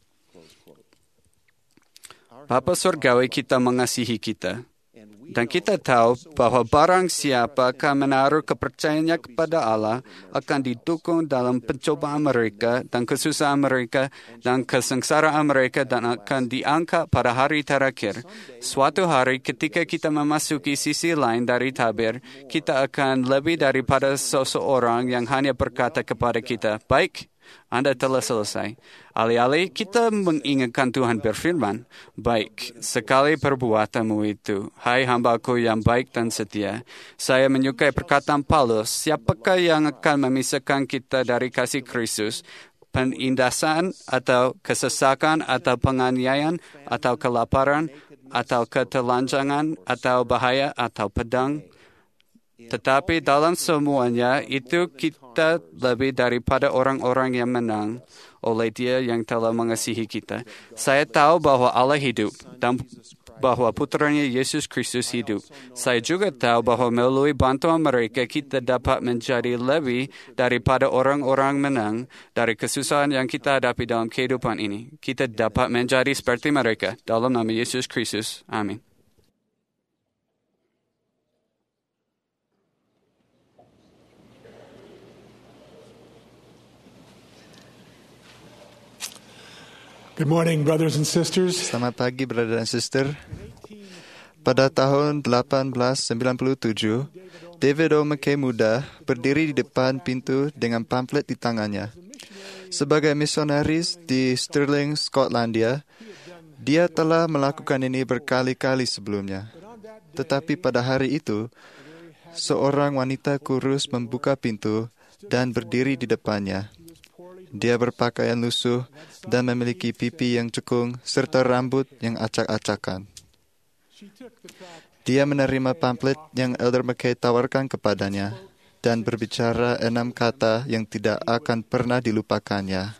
Bapa surgawi kita mengasihi kita. Dan kita tahu bahwa barang siapa akan menaruh kepercayaannya kepada Allah akan didukung dalam pencobaan mereka dan kesusahan mereka dan kesengsaraan mereka dan akan diangkat pada hari terakhir. Suatu hari ketika kita memasuki sisi lain dari tabir, kita akan lebih daripada seseorang yang hanya berkata kepada kita, "Baik, Anda telah selesai." Alih-alih kita mengingatkan Tuhan berfirman, "Baik, sekali perbuatanmu itu, hai hambaku yang baik dan setia." Saya menyukai perkataan Paulus, siapakah yang akan memisahkan kita dari kasih Kristus? Penindasan atau kesesakan atau penganiayaan atau kelaparan atau ketelanjangan atau bahaya atau pedang? Tetapi dalam semuanya itu kita lebih daripada orang-orang yang menang oleh Dia yang telah mengasihi kita. Saya tahu bahwa Allah hidup dan bahwa putranya Yesus Kristus hidup. Saya juga tahu bahwa melalui bantuan mereka kita dapat menjadi lebih daripada orang-orang menang dari kesusahan yang kita hadapi dalam kehidupan ini. Kita dapat menjadi seperti mereka dalam nama Yesus Kristus. Amin. Good morning, brothers and sisters. Selamat pagi, brother dan sister. Pada tahun delapan belas sembilan puluh tujuh, David O. McKay muda berdiri di depan pintu dengan pamflet di tangannya. Sebagai misionaris di Stirling, Skotlandia, dia telah melakukan ini berkali-kali sebelumnya. Tetapi pada hari itu, seorang wanita kurus membuka pintu dan berdiri di depannya. Dia berpakaian lusuh dan memiliki pipi yang cekung serta rambut yang acak-acakan. Dia menerima pamflet yang Elder McKay tawarkan kepadanya dan berbicara enam kata yang tidak akan pernah dilupakannya.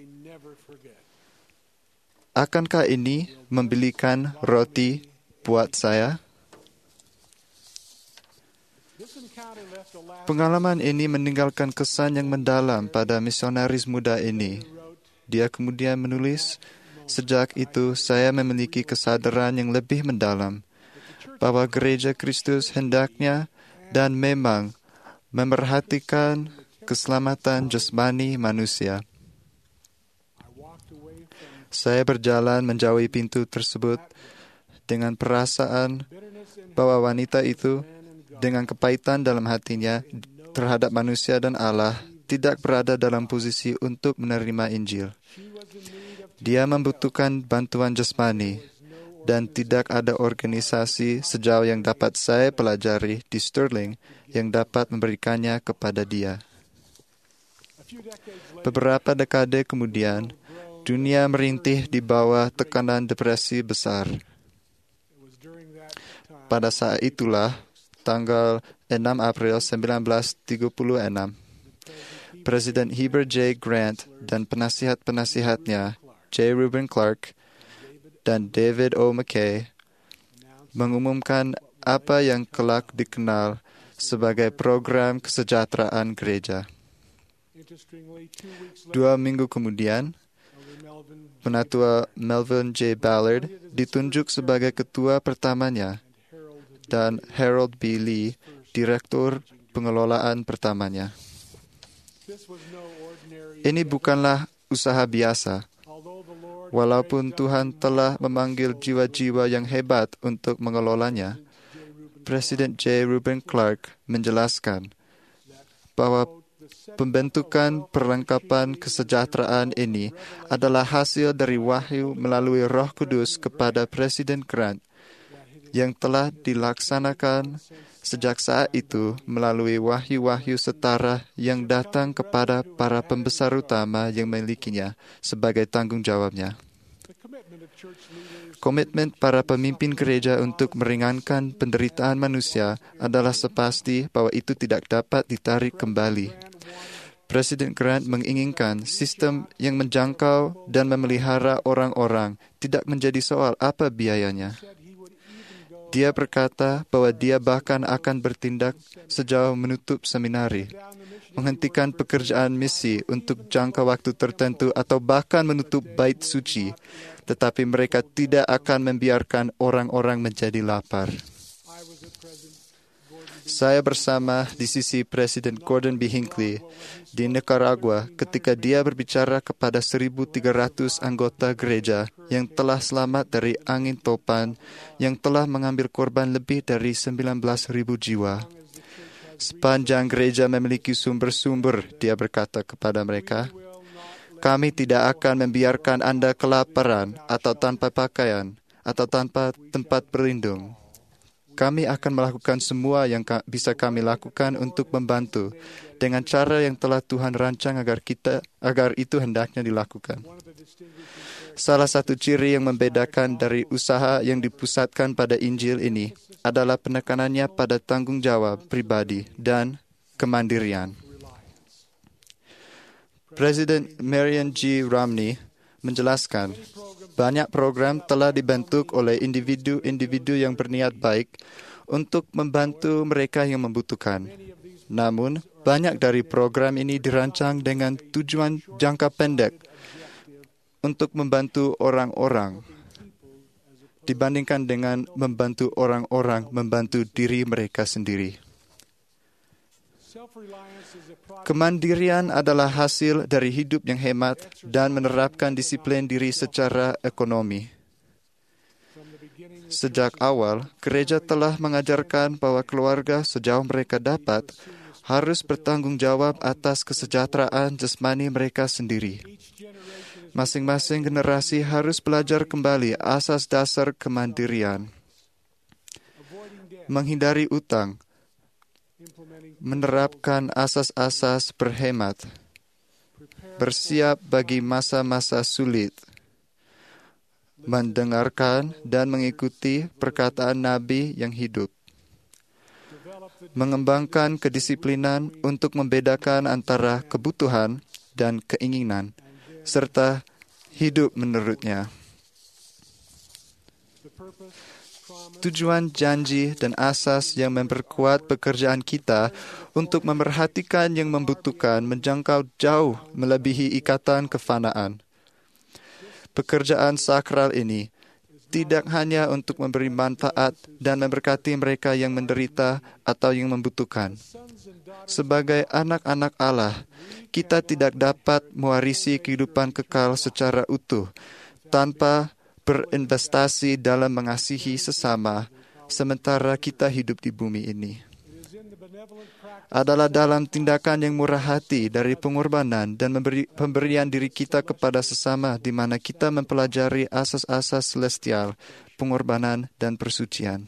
Akankah ini membelikan roti buat saya? Pengalaman ini meninggalkan kesan yang mendalam pada misionaris muda ini. Dia kemudian menulis, "Sejak itu saya memiliki kesadaran yang lebih mendalam bahwa gereja Kristus hendaknya dan memang memerhatikan keselamatan jasmani manusia." Saya berjalan menjauhi pintu tersebut dengan perasaan bahwa wanita itu dengan kepahitan dalam hatinya terhadap manusia dan Allah tidak berada dalam posisi untuk menerima Injil. Dia membutuhkan bantuan jasmani dan tidak ada organisasi sejauh yang dapat saya pelajari di Sterling yang dapat memberikannya kepada dia. Beberapa dekade kemudian, dunia merintih di bawah tekanan depresi besar. Pada saat itulah, tanggal enam April seribu sembilan ratus tiga puluh enam, Presiden Heber J. Grant dan penasihat-penasihatnya, J. Reuben Clark dan David O. McKay, mengumumkan apa yang kelak dikenal sebagai program kesejahteraan gereja. Dua minggu kemudian, Penatua Melvin J. Ballard ditunjuk sebagai ketua pertamanya dan Harold B. Lee direktur pengelolaan pertamanya. Ini bukanlah usaha biasa. Walaupun Tuhan telah memanggil jiwa-jiwa yang hebat untuk mengelolanya, Presiden J. Reuben Clark menjelaskan bahwa pembentukan perlengkapan kesejahteraan ini adalah hasil dari wahyu melalui Roh Kudus kepada Presiden Grant yang telah dilaksanakan sejak saat itu melalui wahyu-wahyu setara yang datang kepada para pembesar utama yang memilikinya sebagai tanggung jawabnya. Komitmen para pemimpin gereja untuk meringankan penderitaan manusia adalah sepasti bahwa itu tidak dapat ditarik kembali. Presiden Grant menginginkan sistem yang menjangkau dan memelihara orang-orang tidak menjadi soal apa biayanya. Dia berkata bahwa dia bahkan akan bertindak sejauh menutup seminari, menghentikan pekerjaan misi untuk jangka waktu tertentu atau bahkan menutup bait suci, tetapi mereka tidak akan membiarkan orang-orang menjadi lapar. Saya bersama di sisi Presiden Gordon B. Hinckley di Nicaragua ketika dia berbicara kepada seribu tiga ratus anggota gereja yang telah selamat dari angin topan yang telah mengambil korban lebih dari sembilan belas ribu jiwa. Sepanjang gereja memiliki sumber-sumber, dia berkata kepada mereka, kami tidak akan membiarkan Anda kelaparan atau tanpa pakaian atau tanpa tempat berlindung. Kami akan melakukan semua yang bisa kami lakukan untuk membantu dengan cara yang telah Tuhan rancang agar kita agar itu hendaknya dilakukan. Salah satu ciri yang membedakan dari usaha yang dipusatkan pada Injil ini adalah penekanannya pada tanggung jawab pribadi dan kemandirian. Presiden Marion G. Romney menjelaskan, banyak program telah dibentuk oleh individu-individu yang berniat baik untuk membantu mereka yang membutuhkan. Namun, banyak dari program ini dirancang dengan tujuan jangka pendek untuk membantu orang-orang, dibandingkan dengan membantu orang-orang membantu diri mereka sendiri. Kemandirian adalah hasil dari hidup yang hemat dan menerapkan disiplin diri secara ekonomi. Sejak awal, gereja telah mengajarkan bahwa keluarga sejauh mereka dapat harus bertanggung jawab atas kesejahteraan jasmani mereka sendiri. Masing-masing generasi harus belajar kembali asas dasar kemandirian, menghindari utang, menerapkan asas-asas berhemat, bersiap bagi masa-masa sulit, mendengarkan dan mengikuti perkataan Nabi yang hidup, mengembangkan kedisiplinan untuk membedakan antara kebutuhan dan keinginan, serta hidup menurutnya. tujuan janji dan asas yang memperkuat pekerjaan kita untuk memerhatikan yang membutuhkan menjangkau jauh melebihi ikatan kefanaan. Pekerjaan sakral ini tidak hanya untuk memberi manfaat dan memberkati mereka yang menderita atau yang membutuhkan. Sebagai anak-anak Allah, kita tidak dapat mewarisi kehidupan kekal secara utuh tanpa berinvestasi dalam mengasihi sesama sementara kita hidup di bumi ini. Adalah dalam tindakan yang murah hati dari pengorbanan dan memberi, pemberian diri kita kepada sesama di mana kita mempelajari asas-asas celestial, pengorbanan dan persucian.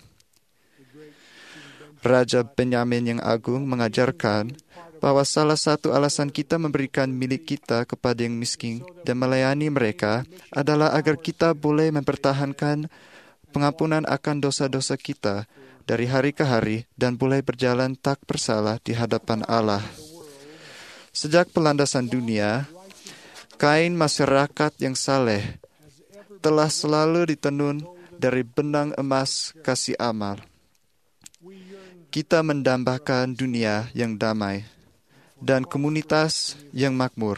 Raja Benyamin yang agung mengajarkan bahwa salah satu alasan kita memberikan milik kita kepada yang miskin dan melayani mereka adalah agar kita boleh mempertahankan pengampunan akan dosa-dosa kita dari hari ke hari dan boleh berjalan tak bersalah di hadapan Allah. Sejak pelandasan dunia, kain masyarakat yang saleh telah selalu ditenun dari benang emas kasih amal. Kita mendambakan dunia yang damai dan komunitas yang makmur.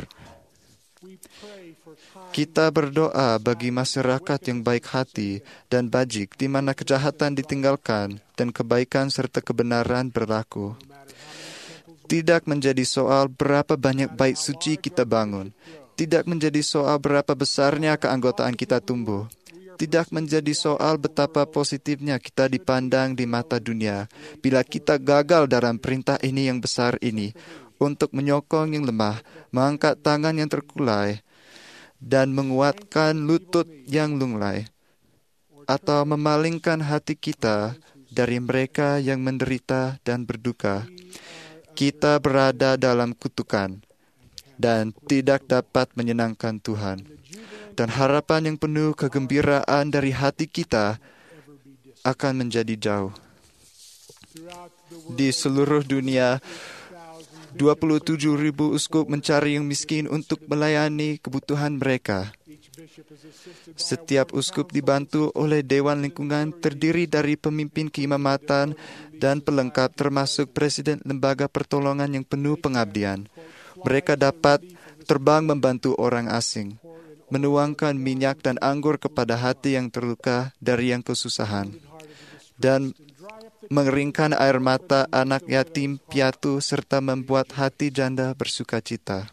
Kita berdoa bagi masyarakat yang baik hati dan bajik di mana kejahatan ditinggalkan dan kebaikan serta kebenaran berlaku. Tidak menjadi soal berapa banyak bait suci kita bangun. Tidak menjadi soal berapa besarnya keanggotaan kita tumbuh. Tidak menjadi soal betapa positifnya kita dipandang di mata dunia bila kita gagal dalam perintah ini yang besar ini untuk menyokong yang lemah, mengangkat tangan yang terkulai, dan menguatkan lutut yang lunglai, atau memalingkan hati kita dari mereka yang menderita dan berduka. Kita berada dalam kutukan dan tidak dapat menyenangkan Tuhan. Dan harapan yang penuh kegembiraan dari hati kita akan menjadi jauh. Di seluruh dunia, dua puluh tujuh ribu uskup mencari yang miskin untuk melayani kebutuhan mereka. Setiap uskup dibantu oleh Dewan Lingkungan terdiri dari pemimpin keimamatan dan pelengkap termasuk Presiden Lembaga Pertolongan yang penuh pengabdian. Mereka dapat terbang membantu orang asing, menuangkan minyak dan anggur kepada hati yang terluka dari yang kesusahan, dan mengeringkan air mata anak yatim piatu serta membuat hati janda bersukacita.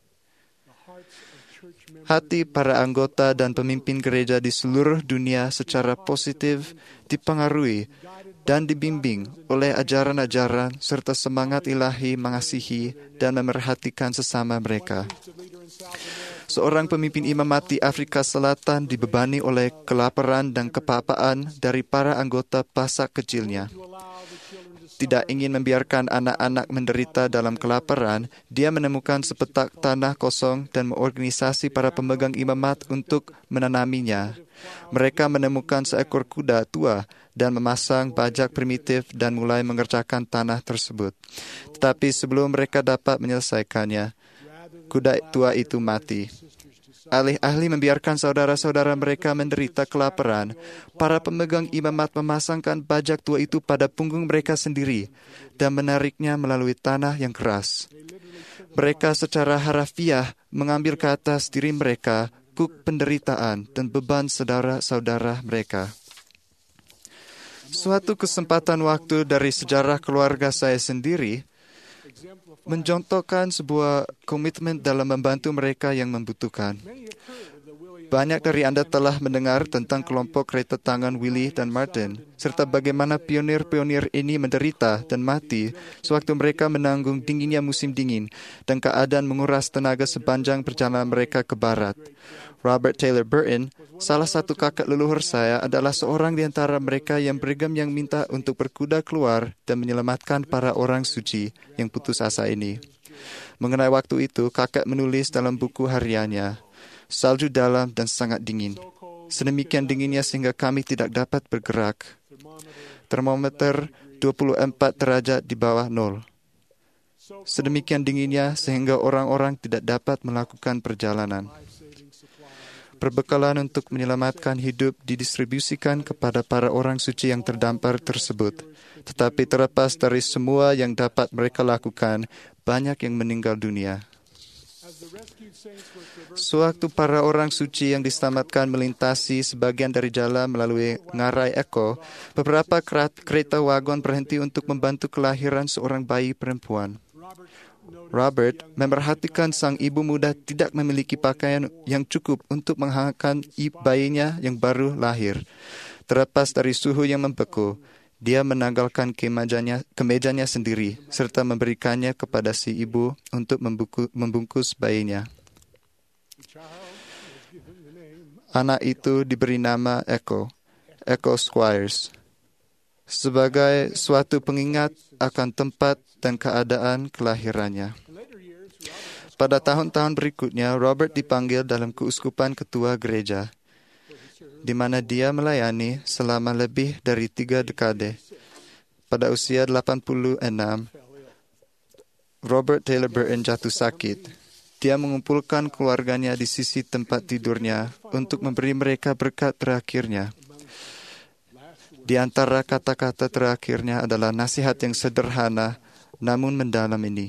Hati para anggota dan pemimpin gereja di seluruh dunia secara positif dipengaruhi dan dibimbing oleh ajaran-ajaran serta semangat ilahi mengasihi dan memerhatikan sesama mereka. Seorang pemimpin imamat di Afrika Selatan dibebani oleh kelaparan dan kepapaan dari para anggota pasak kecilnya. Tidak ingin membiarkan anak-anak menderita dalam kelaparan, dia menemukan sepetak tanah kosong dan mengorganisasi para pemegang imamat untuk menanaminya. Mereka menemukan seekor kuda tua dan memasang bajak primitif dan mulai mengerjakan tanah tersebut. Tetapi sebelum mereka dapat menyelesaikannya, kuda tua itu mati. Alih-alih membiarkan saudara-saudara mereka menderita kelaparan, para pemegang imamat memasangkan bajak tua itu pada punggung mereka sendiri dan menariknya melalui tanah yang keras. Mereka secara harafiah mengambil ke atas diri mereka kuk penderitaan dan beban saudara-saudara mereka. Suatu kesempatan waktu dari sejarah keluarga saya sendiri mencontohkan sebuah komitmen dalam membantu mereka yang membutuhkan. Banyak dari Anda telah mendengar tentang kelompok kereta tangan Willie dan Martin, serta bagaimana pionir-pionir ini menderita dan mati sewaktu mereka menanggung dinginnya musim dingin dan keadaan menguras tenaga sepanjang perjalanan mereka ke barat. Robert Taylor Burton, salah satu kakak leluhur saya, adalah seorang di antara mereka yang bergem yang minta untuk berkuda keluar dan menyelamatkan para orang suci yang putus asa ini. Mengenai waktu itu, kakak menulis dalam buku hariannya, "Salju dalam dan sangat dingin. Sedemikian dinginnya sehingga kami tidak dapat bergerak. Termometer dua puluh empat derajat di bawah nol. Sedemikian dinginnya sehingga orang-orang tidak dapat melakukan perjalanan." Perbekalan untuk menyelamatkan hidup didistribusikan kepada para orang suci yang terdampar tersebut. Tetapi terlepas dari semua yang dapat mereka lakukan, banyak yang meninggal dunia. Sewaktu para orang suci yang diselamatkan melintasi sebagian dari jalan melalui ngarai Eko, beberapa kereta wagon berhenti untuk membantu kelahiran seorang bayi perempuan. Robert memerhatikan sang ibu muda tidak memiliki pakaian yang cukup untuk menghangatkan bayinya yang baru lahir. Terlepas dari suhu yang membeku, dia menanggalkan kemejanya, kemejanya sendiri serta memberikannya kepada si ibu untuk membuku, membungkus bayinya. Anak itu diberi nama Echo, Echo Squires, sebagai suatu pengingat akan tempat dan keadaan kelahirannya. Pada tahun-tahun berikutnya, Robert dipanggil dalam keuskupan ketua gereja, di mana dia melayani selama lebih dari tiga dekade. Pada usia delapan puluh enam, Robert Taylor Burton jatuh sakit. Dia mengumpulkan keluarganya di sisi tempat tidurnya untuk memberi mereka berkat terakhirnya. Di antara kata-kata terakhirnya adalah nasihat yang sederhana namun mendalam ini.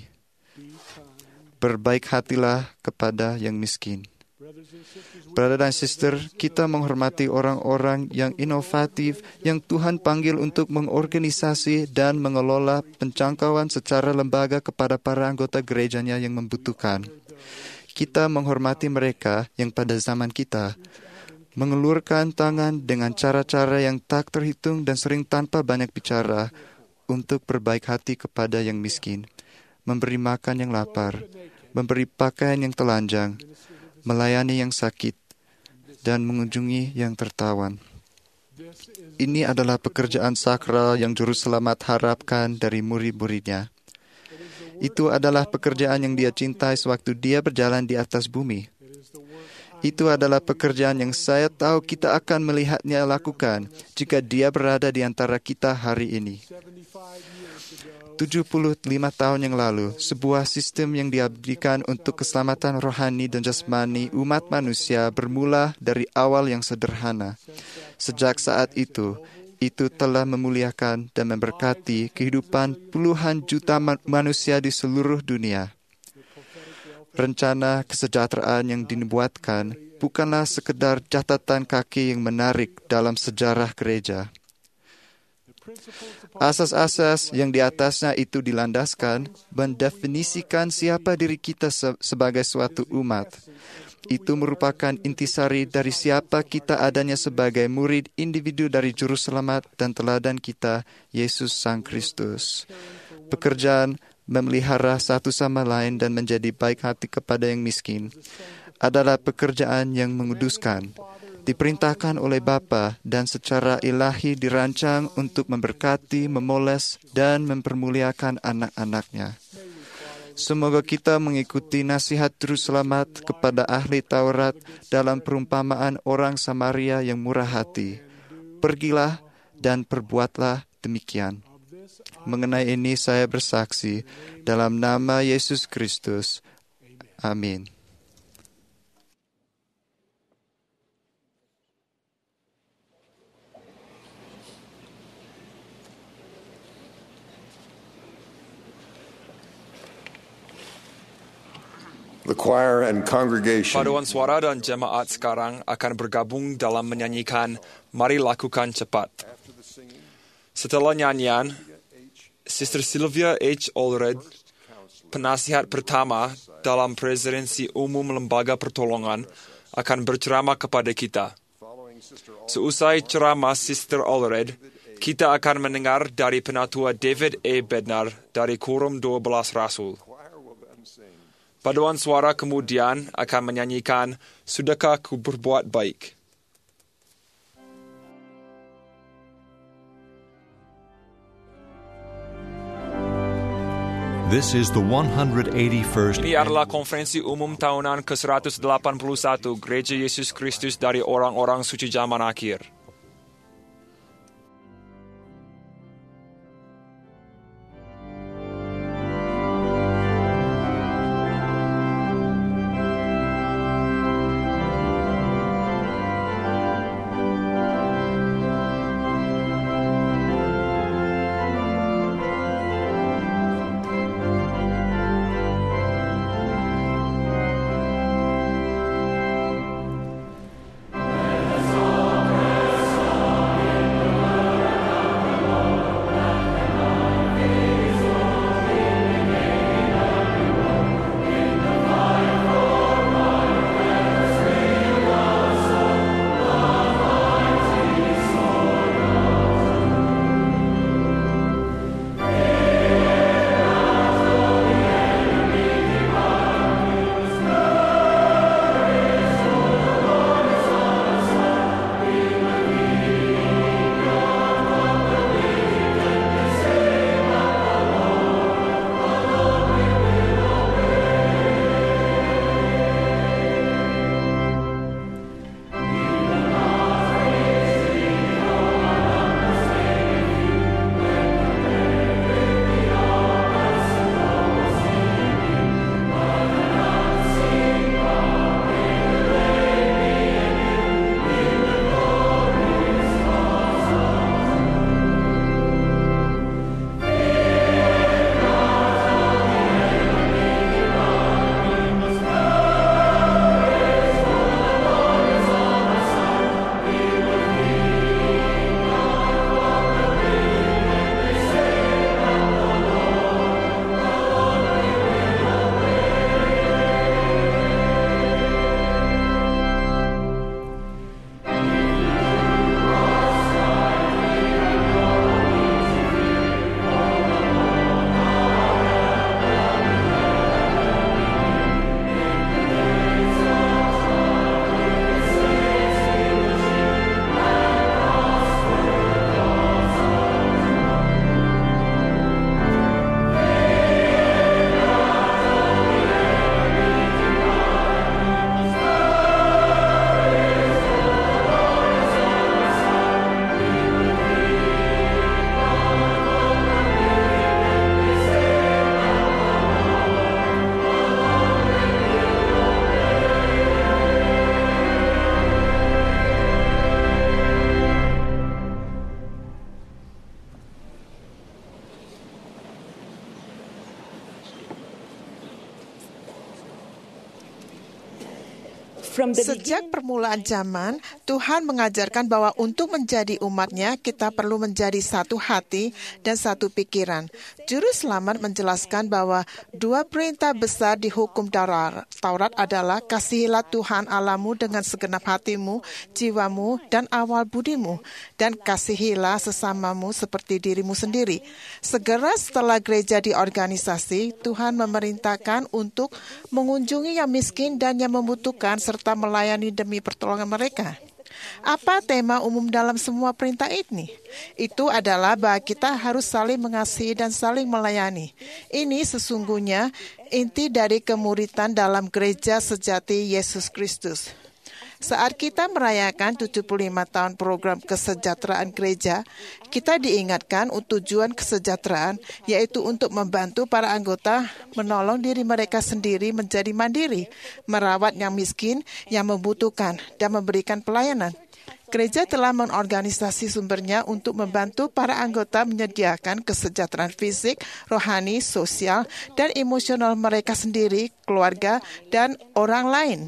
Berbaik hatilah kepada yang miskin. Brother dan sister, kita menghormati orang-orang yang inovatif yang Tuhan panggil untuk mengorganisasi dan mengelola penjangkauan secara lembaga kepada para anggota gerejanya yang membutuhkan. Kita menghormati mereka yang pada zaman kita mengelurkan tangan dengan cara-cara yang tak terhitung dan sering tanpa banyak bicara untuk berbaik hati kepada yang miskin, memberi makan yang lapar, memberi pakaian yang telanjang, melayani yang sakit, dan mengunjungi yang tertawan. Ini adalah pekerjaan sakral yang Juru Selamat harapkan dari murid-muridnya. Itu adalah pekerjaan yang dia cintai sewaktu dia berjalan di atas bumi. Itu adalah pekerjaan yang saya tahu kita akan melihatnya lakukan jika dia berada di antara kita hari ini. tujuh puluh lima tahun yang lalu, sebuah sistem yang diabdikan untuk keselamatan rohani dan jasmani umat manusia bermula dari awal yang sederhana. Sejak saat itu, itu telah memuliakan dan memberkati kehidupan puluhan juta manusia di seluruh dunia. Rencana kesejahteraan yang dibuatkan bukanlah sekedar catatan kaki yang menarik dalam sejarah gereja. Asas-asas yang di atasnya itu dilandaskan mendefinisikan siapa diri kita se- sebagai suatu umat. Itu merupakan intisari dari siapa kita adanya sebagai murid individu dari Juru Selamat dan teladan kita, Yesus Sang Kristus. Pekerjaan memelihara satu sama lain dan menjadi baik hati kepada yang miskin adalah pekerjaan yang menguduskan, diperintahkan oleh Bapa dan secara ilahi dirancang untuk memberkati, memoles, dan mempermuliakan anak-anaknya. Semoga kita mengikuti nasihat Juru Selamat kepada ahli Taurat dalam perumpamaan orang Samaria yang murah hati. Pergilah dan perbuatlah demikian. Mengenai ini saya bersaksi dalam nama Yesus Kristus. Amin. The choir and congregation Paduan suara dan jemaat sekarang akan bergabung dalam menyanyikan Mari Lakukan Cepat. Setelah nyanyian, Sister Sylvia H. Allred, penasihat pertama dalam Presidensi Umum Lembaga Pertolongan, akan berceramah kepada kita. Seusai ceramah Sister Allred, kita akan mendengar dari Penatua David A. Bednar dari Quorum dua belas Rasul. Paduan suara kemudian akan menyanyikan Sudahkah Ku Berbuat Baik. This is the one hundred eighty-first Ini adalah konferensi umum tahunan ke seratus delapan puluh satu Gereja Yesus Kristus dari Orang-orang Suci Zaman Akhir. Sejak permulaan zaman, Tuhan mengajarkan bahwa untuk menjadi umat-Nya, kita perlu menjadi satu hati dan satu pikiran. Juru Selamat menjelaskan bahwa dua perintah besar di hukum Taurat adalah kasihilah Tuhan Allahmu dengan segenap hatimu, jiwamu, dan awal budimu, dan kasihilah sesamamu seperti dirimu sendiri. Segera setelah gereja diorganisasi, Tuhan memerintahkan untuk mengunjungi yang miskin dan yang membutuhkan serta melayani demi pertolongan mereka. Apa tema umum dalam semua perintah ini? Itu adalah bahwa kita harus saling mengasihi dan saling melayani. Ini sesungguhnya inti dari kemuridan dalam gereja sejati Yesus Kristus. Saat kita merayakan tujuh puluh lima tahun program kesejahteraan gereja, kita diingatkan tujuan kesejahteraan, yaitu untuk membantu para anggota menolong diri mereka sendiri menjadi mandiri, merawat yang miskin, yang membutuhkan, dan memberikan pelayanan. Gereja telah mengorganisasi sumbernya untuk membantu para anggota menyediakan kesejahteraan fisik, rohani, sosial, dan emosional mereka sendiri, keluarga, dan orang lain.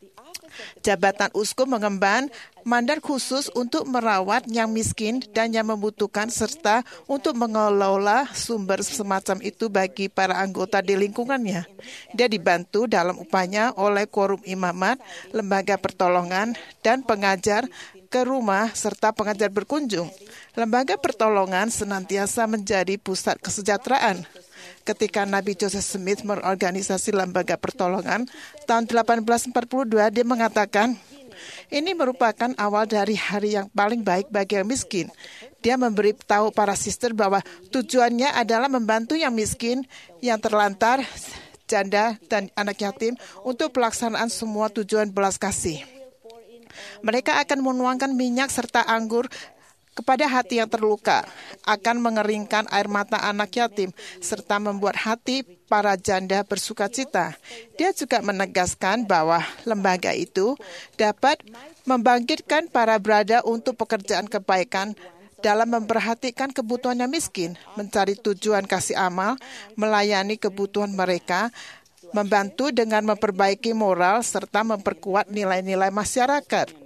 Jabatan uskup mengemban mandat khusus untuk merawat yang miskin dan yang membutuhkan serta untuk mengelola sumber semacam itu bagi para anggota di lingkungannya. Dia dibantu dalam upahnya oleh Quorum Imamat, lembaga pertolongan, dan pengajar ke rumah serta pengajar berkunjung. Lembaga pertolongan senantiasa menjadi pusat kesejahteraan. Ketika Nabi Joseph Smith mengorganisasi lembaga pertolongan tahun delapan belas empat puluh dua, dia mengatakan, ini merupakan awal dari hari yang paling baik bagi yang miskin. Dia memberi tahu para sister bahwa tujuannya adalah membantu yang miskin, yang terlantar, janda, dan anak yatim untuk pelaksanaan semua tujuan belas kasih. Mereka akan menuangkan minyak serta anggur kepada hati yang terluka, akan mengeringkan air mata anak yatim, serta membuat hati para janda bersukacita. Dia juga menegaskan bahwa lembaga itu dapat membangkitkan para brada untuk pekerjaan kebaikan dalam memperhatikan kebutuhan yang miskin, mencari tujuan kasih amal, melayani kebutuhan mereka, membantu dengan memperbaiki moral, serta memperkuat nilai-nilai masyarakat.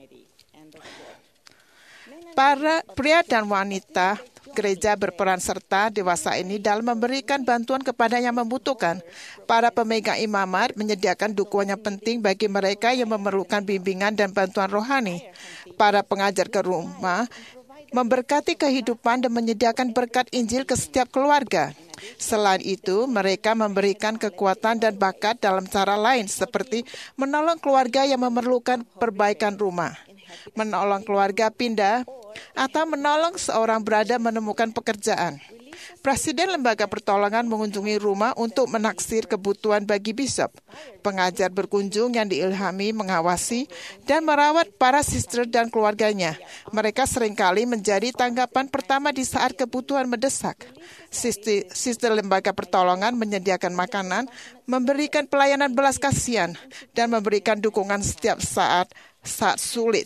Para pria dan wanita gereja berperan serta dewasa ini dalam memberikan bantuan kepada yang membutuhkan. Para pemegang imamat menyediakan dukungan yang penting bagi mereka yang memerlukan bimbingan dan bantuan rohani. Para pengajar ke rumah memberkati kehidupan dan menyediakan berkat Injil ke setiap keluarga. Selain itu, mereka memberikan kekuatan dan bakat dalam cara lain, seperti menolong keluarga yang memerlukan perbaikan rumah, menolong keluarga pindah, atau menolong seorang brada menemukan pekerjaan. Presiden Lembaga Pertolongan mengunjungi rumah untuk menaksir kebutuhan bagi bishop. Pengajar berkunjung yang diilhami mengawasi dan merawat para sister dan keluarganya. Mereka seringkali menjadi tanggapan pertama di saat kebutuhan mendesak. Sister, sister Lembaga Pertolongan menyediakan makanan, memberikan pelayanan belas kasihan, dan memberikan dukungan setiap saat saat sulit.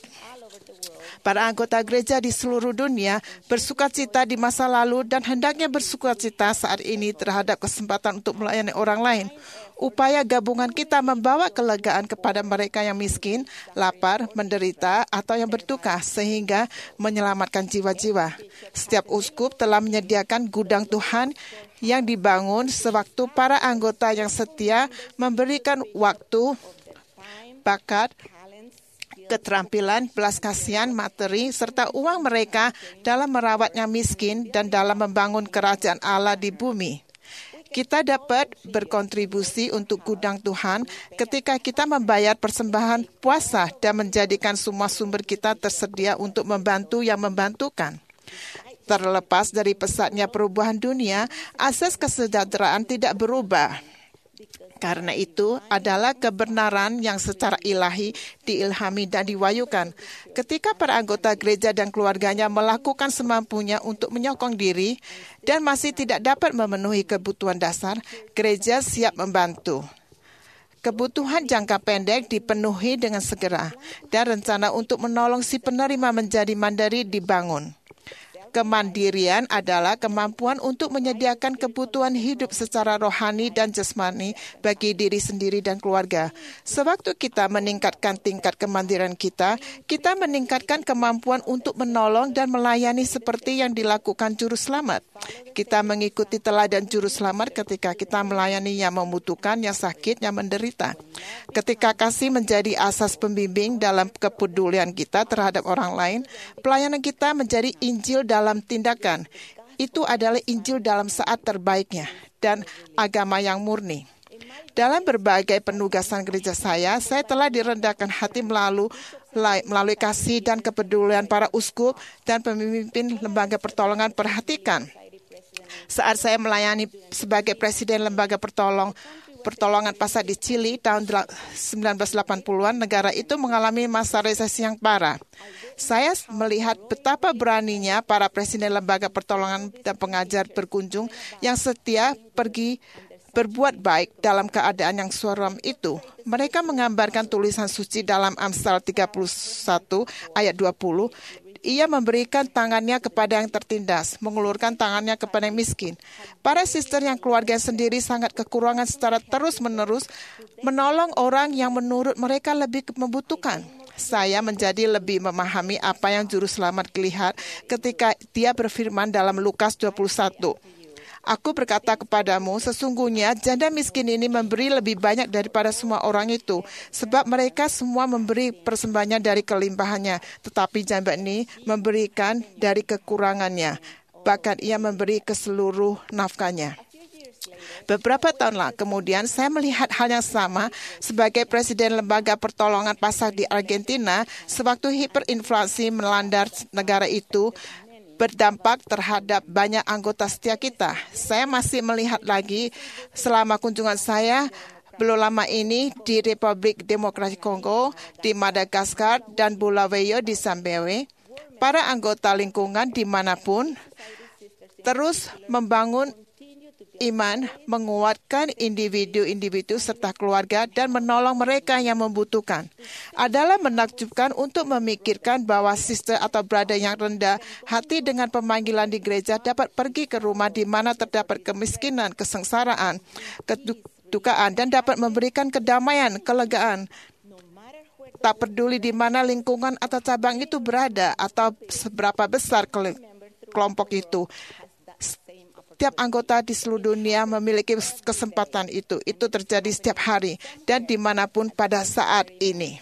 Para anggota gereja di seluruh dunia bersukacita di masa lalu dan hendaknya bersukacita saat ini terhadap kesempatan untuk melayani orang lain. Upaya gabungan kita membawa kelegaan kepada mereka yang miskin, lapar, menderita, atau yang berduka, sehingga menyelamatkan jiwa-jiwa. Setiap uskup telah menyediakan gudang Tuhan yang dibangun sewaktu para anggota yang setia memberikan waktu, bakat, keterampilan, belas kasihan, materi, serta uang mereka dalam merawat yang miskin dan dalam membangun kerajaan Allah di bumi. Kita dapat berkontribusi untuk gudang Tuhan ketika kita membayar persembahan puasa dan menjadikan semua sumber kita tersedia untuk membantu yang membantukan. Terlepas dari pesatnya perubahan dunia, asas kesejahteraan tidak berubah. Karena itu adalah kebenaran yang secara ilahi diilhami dan diwayukan. Ketika para anggota gereja dan keluarganya melakukan semampunya untuk menyokong diri dan masih tidak dapat memenuhi kebutuhan dasar, gereja siap membantu. Kebutuhan jangka pendek dipenuhi dengan segera, dan rencana untuk menolong si penerima menjadi mandiri dibangun. Kemandirian adalah kemampuan untuk menyediakan kebutuhan hidup secara rohani dan jasmani bagi diri sendiri dan keluarga. Sewaktu kita meningkatkan tingkat kemandirian kita, kita meningkatkan kemampuan untuk menolong dan melayani seperti yang dilakukan juru selamat. Kita mengikuti teladan juru selamat ketika kita melayani yang membutuhkan, yang sakit, yang menderita. Ketika kasih menjadi asas pembimbing dalam kepedulian kita terhadap orang lain, pelayanan kita menjadi Injil dalam tindakan. Itu adalah Injil dalam saat terbaiknya dan agama yang murni. Dalam berbagai penugasan gereja saya, saya telah direndahkan hati melalui, melalui kasih dan kepedulian para uskup dan pemimpin lembaga pertolongan. Perhatikan, saat saya melayani sebagai presiden lembaga pertolong pertolongan pasar di Chili tahun sembilan belas delapan puluhan, negara itu mengalami masa resesi yang parah. Saya melihat betapa beraninya para presiden lembaga pertolongan dan pengajar berkunjung yang setia pergi berbuat baik dalam keadaan yang suram itu. Mereka menggambarkan tulisan suci dalam Amsal tiga puluh satu ayat dua puluh. Ia memberikan tangannya kepada yang tertindas, mengulurkan tangannya kepada yang miskin. Para suster yang keluarga sendiri sangat kekurangan secara terus-menerus menolong orang yang menurut mereka lebih membutuhkan. Saya menjadi lebih memahami apa yang juru selamat lihat ketika dia berfirman dalam Lukas dua puluh satu. Aku berkata kepadamu, sesungguhnya janda miskin ini memberi lebih banyak daripada semua orang itu, sebab mereka semua memberi persembahannya dari kelimpahannya, tetapi janda ini memberikan dari kekurangannya, bahkan ia memberi ke seluruh nafkahnya. Beberapa tahun lalu kemudian saya melihat hal yang sama sebagai presiden lembaga pertolongan pasar di Argentina sewaktu hiperinflasi melanda negara itu berdampak terhadap banyak anggota setia kita. Saya masih melihat lagi selama kunjungan saya belum lama ini di Republik Demokratik Kongo, di Madagaskar, dan Bulawayo di Zimbabwe. Para anggota lingkungan dimanapun terus membangun iman, menguatkan individu-individu serta keluarga dan menolong mereka yang membutuhkan. Adalah menakjubkan untuk memikirkan bahwa sister atau brother yang rendah hati dengan pemanggilan di gereja dapat pergi ke rumah di mana terdapat kemiskinan, kesengsaraan, kedukaan, dan dapat memberikan kedamaian, kelegaan. Tak peduli di mana lingkungan atau cabang itu berada atau seberapa besar kelompok itu. Setiap anggota di seluruh dunia memiliki kesempatan itu. Itu terjadi setiap hari dan dimanapun pada saat ini.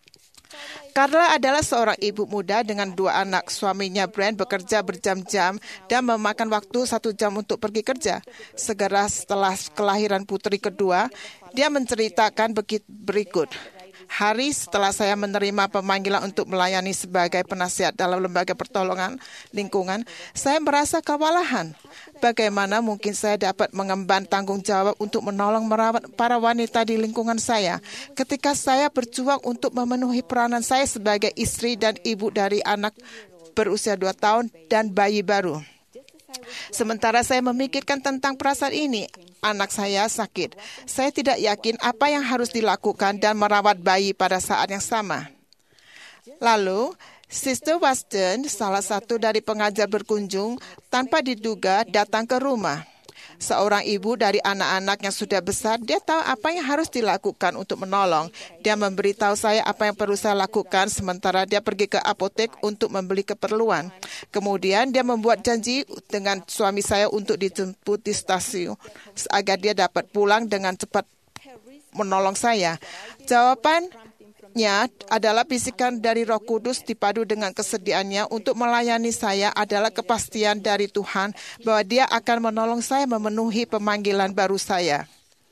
Carla adalah seorang ibu muda dengan dua anak. Suaminya Brent bekerja berjam-jam dan memakan waktu satu jam untuk pergi kerja. Segera setelah kelahiran putri kedua, dia menceritakan berikut. Hari setelah saya menerima pemanggilan untuk melayani sebagai penasihat dalam lembaga pertolongan lingkungan, saya merasa kewalahan. Bagaimana mungkin saya dapat mengemban tanggung jawab untuk menolong merawat para wanita di lingkungan saya ketika saya berjuang untuk memenuhi peranan saya sebagai istri dan ibu dari anak berusia dua tahun dan bayi baru. Sementara saya memikirkan tentang perasaan ini, anak saya sakit. Saya tidak yakin apa yang harus dilakukan dan merawat bayi pada saat yang sama. Lalu, Sister Weston, salah satu dari pengajar berkunjung, tanpa diduga datang ke rumah. Seorang ibu dari anak-anak yang sudah besar, dia tahu apa yang harus dilakukan untuk menolong. Dia memberitahu saya apa yang perlu saya lakukan sementara dia pergi ke apotek untuk membeli keperluan. Kemudian dia membuat janji dengan suami saya untuk dijemput di stasiun agar dia dapat pulang dengan cepat menolong saya. Jawabannya adalah bisikan dari Roh Kudus dipadu dengan kesediaannya untuk melayani saya adalah kepastian dari Tuhan bahwa Dia akan menolong saya memenuhi pemanggilan baru saya.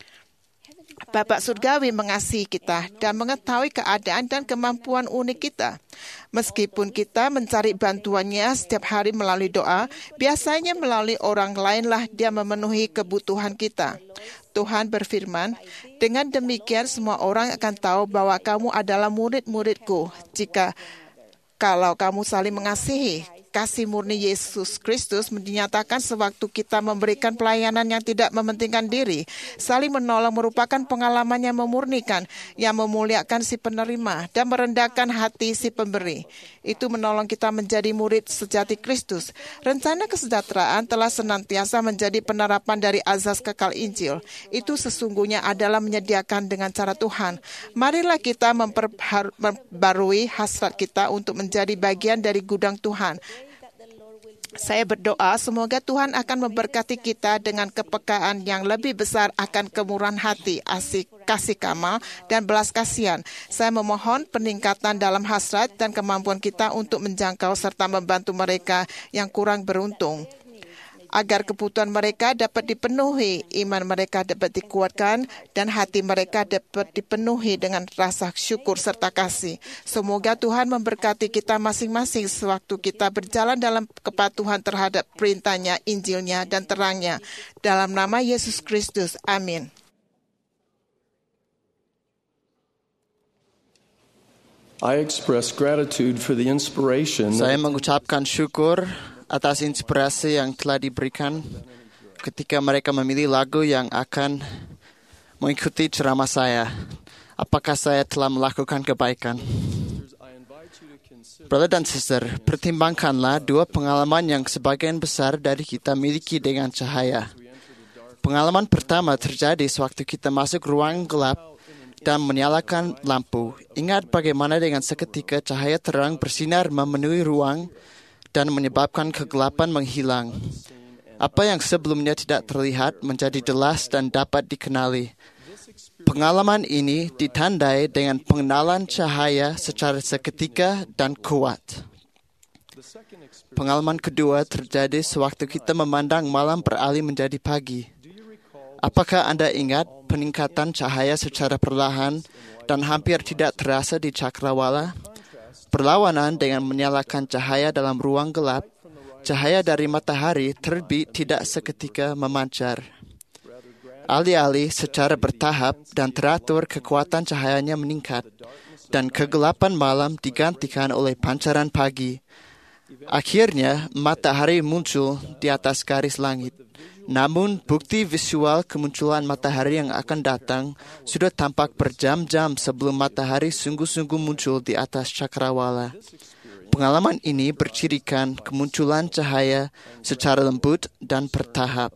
Bapa Surgawi mengasihi kita dan mengetahui keadaan dan kemampuan unik kita. Meskipun kita mencari bantuannya setiap hari melalui doa, biasanya melalui orang lainlah Dia memenuhi kebutuhan kita. Tuhan berfirman, dengan demikian semua orang akan tahu bahwa kamu adalah murid-muridku jika kalau kamu saling mengasihi. kasih murni Yesus Kristus dinyatakan sewaktu kita memberikan pelayanan yang tidak mementingkan diri. Saling menolong merupakan pengalaman yang memurnikan, yang memuliakan si penerima dan merendahkan hati si pemberi. Itu menolong kita menjadi murid sejati Kristus. Rencana kesejahteraan telah senantiasa menjadi penerapan dari azas kekal Injil. Itu sesungguhnya adalah menyediakan dengan cara Tuhan. Marilah kita memperbarui hasrat kita untuk menjadi bagian dari gudang Tuhan. Saya berdoa semoga Tuhan akan memberkati kita dengan kepekaan yang lebih besar akan kemurahan hati, asik, kasih kamal, dan belas kasihan. Saya memohon peningkatan dalam hasrat dan kemampuan kita untuk menjangkau serta membantu mereka yang kurang beruntung, agar kebutuhan mereka dapat dipenuhi, iman mereka dapat dikuatkan, dan hati mereka dapat dipenuhi dengan rasa syukur serta kasih. Semoga Tuhan memberkati kita masing-masing sewaktu kita berjalan dalam kepatuhan terhadap perintahnya, Injilnya, dan terangnya. Dalam nama Yesus Kristus, amin. I express gratitude for the inspiration. Saya mengucapkan syukur atas inspirasi yang telah diberikan ketika mereka memilih lagu yang akan mengikuti ceramah saya. Apakah saya telah melakukan kebaikan? Brother dan sister, pertimbangkanlah dua pengalaman yang sebagian besar dari kita miliki dengan cahaya. Pengalaman pertama terjadi sewaktu kita masuk ruang gelap dan menyalakan lampu. Ingat bagaimana dengan seketika cahaya terang bersinar memenuhi ruang dan menyebabkan kegelapan menghilang. Apa yang sebelumnya tidak terlihat menjadi jelas dan dapat dikenali. Pengalaman ini ditandai dengan pengenalan cahaya secara seketika dan kuat. Pengalaman kedua terjadi sewaktu kita memandang malam beralih menjadi pagi. Apakah Anda ingat peningkatan cahaya secara perlahan dan hampir tidak terasa di cakrawala? Berlawanan dengan menyalakan cahaya dalam ruang gelap, cahaya dari matahari terbit tidak seketika memancar. Alih-alih secara bertahap dan teratur kekuatan cahayanya meningkat, dan kegelapan malam digantikan oleh pancaran pagi. Akhirnya, matahari muncul di atas garis langit. Namun, bukti visual kemunculan matahari yang akan datang sudah tampak berjam-jam sebelum matahari sungguh-sungguh muncul di atas cakrawala. Pengalaman ini bercirikan kemunculan cahaya secara lembut dan bertahap.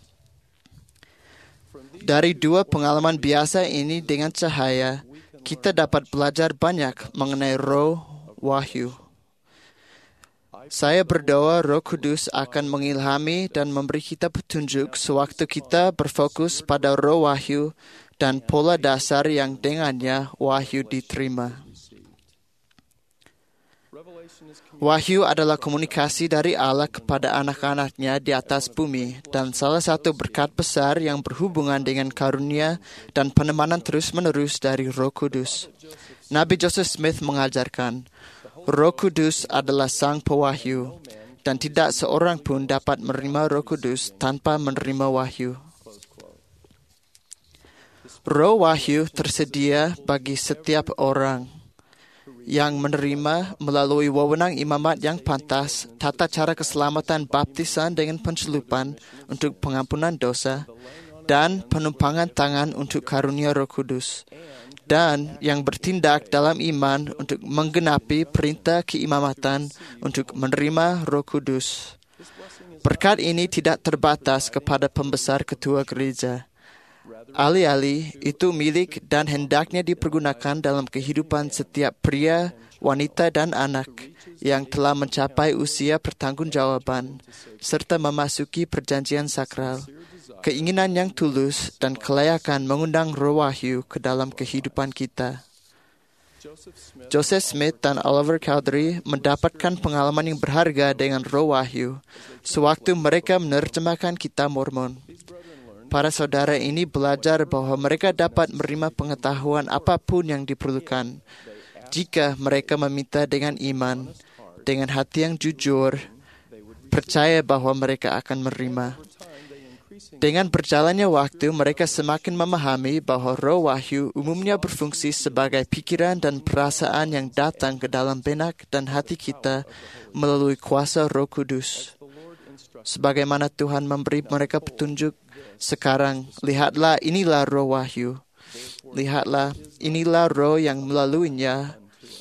Dari dua pengalaman biasa ini dengan cahaya, kita dapat belajar banyak mengenai roh wahyu. Saya berdoa Roh Kudus akan mengilhami dan memberi kita petunjuk sewaktu kita berfokus pada roh wahyu dan pola dasar yang dengannya wahyu diterima. Wahyu adalah komunikasi dari Allah kepada anak-anaknya di atas bumi dan salah satu berkat besar yang berhubungan dengan karunia dan penemanan terus-menerus dari Roh Kudus. Nabi Joseph Smith mengajarkan, Roh Kudus adalah sang pewahyu, dan tidak seorang pun dapat menerima Roh Kudus tanpa menerima wahyu. Roh wahyu tersedia bagi setiap orang yang menerima melalui wewenang imamat yang pantas, tata cara keselamatan baptisan dengan pencelupan untuk pengampunan dosa, dan penumpangan tangan untuk karunia Roh Kudus, dan yang bertindak dalam iman untuk menggenapi perintah keimamatan untuk menerima Roh Kudus. Berkat ini tidak terbatas kepada pembesar ketua gereja. Alih-alih itu milik dan hendaknya dipergunakan dalam kehidupan setiap pria, wanita, dan anak yang telah mencapai usia pertanggungjawaban serta memasuki perjanjian sakral. Keinginan yang tulus dan kelayakan mengundang roh wahyu ke dalam kehidupan kita. Joseph Smith dan Oliver Cowdery mendapatkan pengalaman yang berharga dengan roh wahyu sewaktu mereka menerjemahkan kitab Mormon. Para saudara ini belajar bahwa mereka dapat menerima pengetahuan apapun yang diperlukan jika mereka meminta dengan iman, dengan hati yang jujur, percaya bahwa mereka akan menerima. Dengan berjalannya waktu, mereka semakin memahami bahwa roh wahyu umumnya berfungsi sebagai pikiran dan perasaan yang datang ke dalam benak dan hati kita melalui kuasa Roh Kudus. Sebagaimana Tuhan memberi mereka petunjuk, sekarang lihatlah inilah roh wahyu. Lihatlah inilah roh yang melaluinya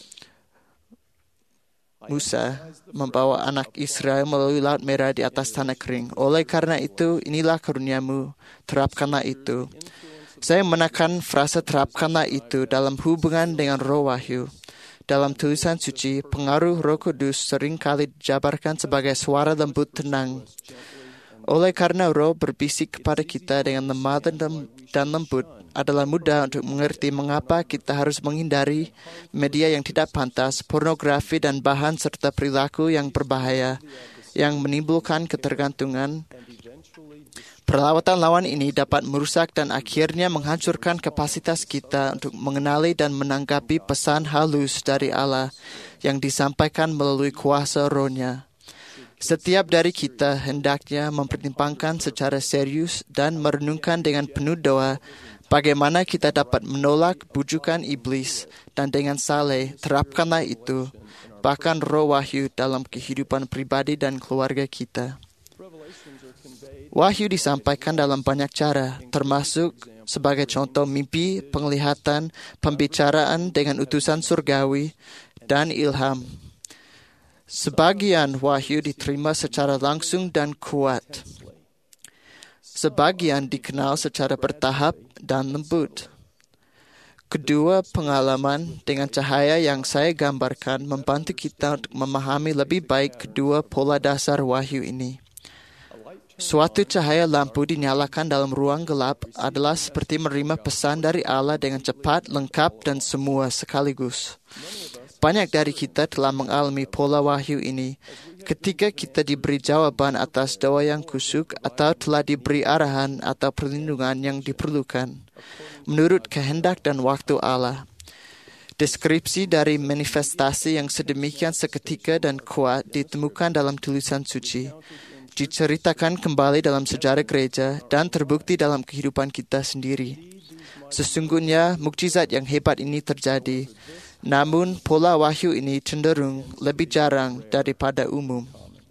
Musa membawa anak Israel melalui Laut Merah di atas tanah kering. Oleh karena itu, inilah karuniamu, terapkanlah itu. Saya menekan frasa terapkanlah itu dalam hubungan dengan roh wahyu. Dalam tulisan suci, pengaruh Roh Kudus seringkali dijabarkan sebagai suara lembut tenang. Oleh karena roh berbisik kepada kita dengan lemah dan lembut, adalah mudah untuk mengerti mengapa kita harus menghindari media yang tidak pantas, pornografi dan bahan serta perilaku yang berbahaya, yang menimbulkan ketergantungan. Perlawatan lawan ini dapat merusak dan akhirnya menghancurkan kapasitas kita untuk mengenali dan menanggapi pesan halus dari Allah yang disampaikan melalui kuasa roh-Nya. Setiap dari kita hendaknya mempertimbangkan secara serius dan merenungkan dengan penuh doa bagaimana kita dapat menolak bujukan iblis dan dengan saleh terapkanlah itu, bahkan roh wahyu dalam kehidupan pribadi dan keluarga kita. Wahyu disampaikan dalam banyak cara, termasuk sebagai contoh mimpi, penglihatan, pembicaraan dengan utusan surgawi, dan ilham. Sebagian wahyu diterima secara langsung dan kuat. Sebagian dikenal secara bertahap dan lembut. Kedua pengalaman dengan cahaya yang saya gambarkan membantu kita untuk memahami lebih baik kedua pola dasar wahyu ini. Suatu cahaya lampu dinyalakan dalam ruang gelap adalah seperti menerima pesan dari Allah dengan cepat, lengkap, dan semua sekaligus. Banyak dari kita telah mengalami pola wahyu ini ketika kita diberi jawaban atas doa yang kusuk atau telah diberi arahan atau perlindungan yang diperlukan menurut kehendak dan waktu Allah. Deskripsi dari manifestasi yang sedemikian seketika dan kuat ditemukan dalam tulisan suci, diceritakan kembali dalam sejarah gereja dan terbukti dalam kehidupan kita sendiri. Sesungguhnya mukjizat yang hebat ini terjadi. Namun, pola wahyu ini cenderung lebih jarang daripada umum.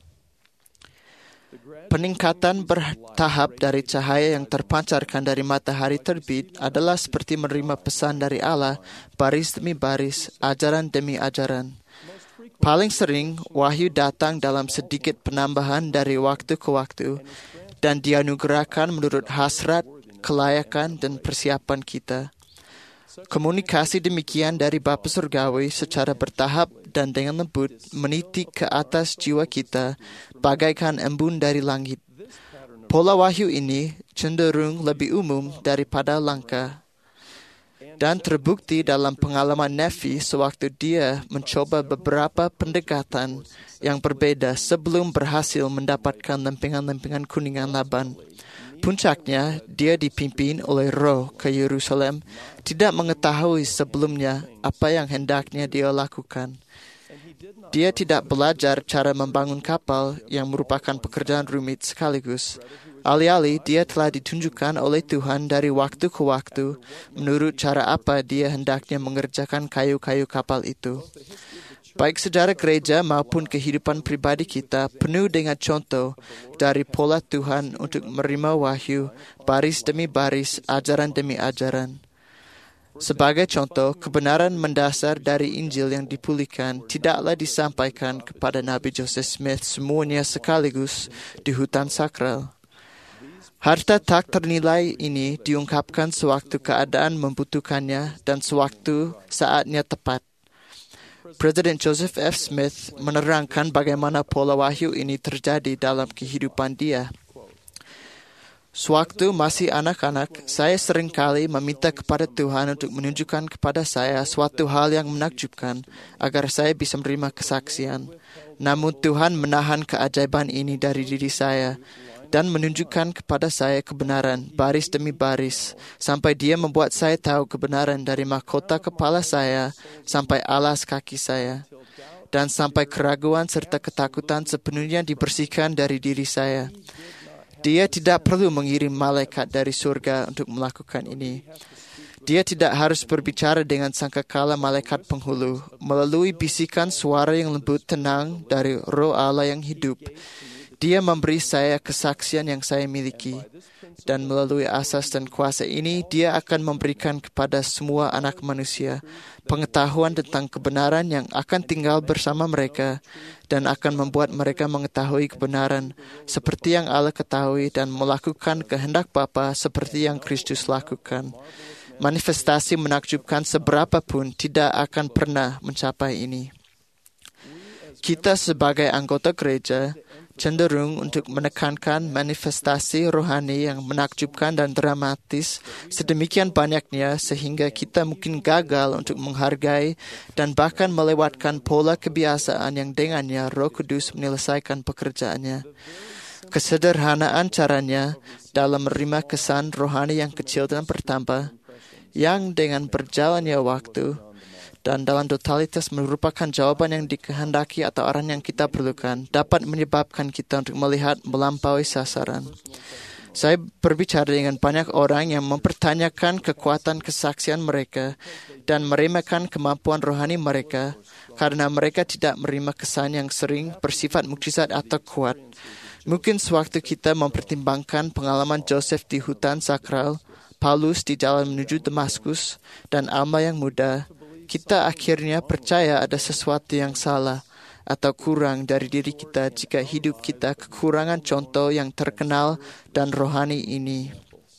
Peningkatan bertahap dari cahaya yang terpancarkan dari matahari terbit adalah seperti menerima pesan dari Allah, baris demi baris, ajaran demi ajaran. Paling sering, wahyu datang dalam sedikit penambahan dari waktu ke waktu, dan dianugerahkan menurut hasrat, kelayakan, dan persiapan kita. Komunikasi demikian dari Bapa Surgawi secara bertahap dan dengan lembut menitik ke atas jiwa kita bagaikan embun dari langit. Pola wahyu ini cenderung lebih umum daripada langka dan terbukti dalam pengalaman Nefi sewaktu dia mencoba beberapa pendekatan yang berbeda sebelum berhasil mendapatkan lempengan-lempengan kuningan Laban. Puncaknya, dia dipimpin oleh roh ke Yerusalem, tidak mengetahui sebelumnya apa yang hendaknya dia lakukan. Dia tidak belajar cara membangun kapal yang merupakan pekerjaan rumit sekaligus. Alih-alih, dia telah ditunjukkan oleh Tuhan dari waktu ke waktu menurut cara apa dia hendaknya mengerjakan kayu-kayu kapal itu. Baik sejarah gereja maupun kehidupan pribadi kita penuh dengan contoh dari pola Tuhan untuk menerima wahyu, baris demi baris, ajaran demi ajaran. Sebagai contoh, kebenaran mendasar dari Injil yang dipulihkan tidaklah disampaikan kepada Nabi Joseph Smith semuanya sekaligus di hutan sakral. Harta tak ternilai ini diungkapkan sewaktu keadaan membutuhkannya dan sewaktu saatnya tepat. Presiden Joseph F. Smith menerangkan bagaimana pola wahyu ini terjadi dalam kehidupan dia. Sewaktu masih anak-anak, saya seringkali meminta kepada Tuhan untuk menunjukkan kepada saya suatu hal yang menakjubkan agar saya bisa menerima kesaksian. Namun Tuhan menahan keajaiban ini dari diri saya dan menunjukkan kepada saya kebenaran baris demi baris, sampai dia membuat saya tahu kebenaran dari mahkota kepala saya sampai alas kaki saya, dan sampai keraguan serta ketakutan sepenuhnya dibersihkan dari diri saya. Dia tidak perlu mengirim malaikat dari surga untuk melakukan ini. Dia tidak harus berbicara dengan sangkakala malaikat penghulu, melalui bisikan suara yang lembut tenang dari Roh Allah yang hidup. Dia memberi saya kesaksian yang saya miliki. Dan melalui asas dan kuasa ini, dia akan memberikan kepada semua anak manusia pengetahuan tentang kebenaran yang akan tinggal bersama mereka dan akan membuat mereka mengetahui kebenaran seperti yang Allah ketahui dan melakukan kehendak Bapa seperti yang Kristus lakukan. Manifestasi menakjubkan seberapapun tidak akan pernah mencapai ini. Kita sebagai anggota gereja cenderung untuk menekankan manifestasi rohani yang menakjubkan dan dramatis sedemikian banyaknya sehingga kita mungkin gagal untuk menghargai dan bahkan melewatkan pola kebiasaan yang dengannya Roh Kudus menyelesaikan pekerjaannya. Kesederhanaan caranya dalam menerima kesan rohani yang kecil dan bertambah, yang dengan berjalannya waktu dan dalam totalitas merupakan jawaban yang dikehendaki atau arahan yang kita perlukan, dapat menyebabkan kita untuk melihat melampaui sasaran. Saya berbicara dengan banyak orang yang mempertanyakan kekuatan kesaksian mereka dan meremehkan kemampuan rohani mereka karena mereka tidak menerima kesan yang sering bersifat mukjizat atau kuat. Mungkin sewaktu kita mempertimbangkan pengalaman Joseph di hutan sakral, Paulus di jalan menuju Damaskus, dan Alma yang muda, kita akhirnya percaya ada sesuatu yang salah atau kurang dari diri kita jika hidup kita kekurangan contoh yang terkenal dan rohani ini.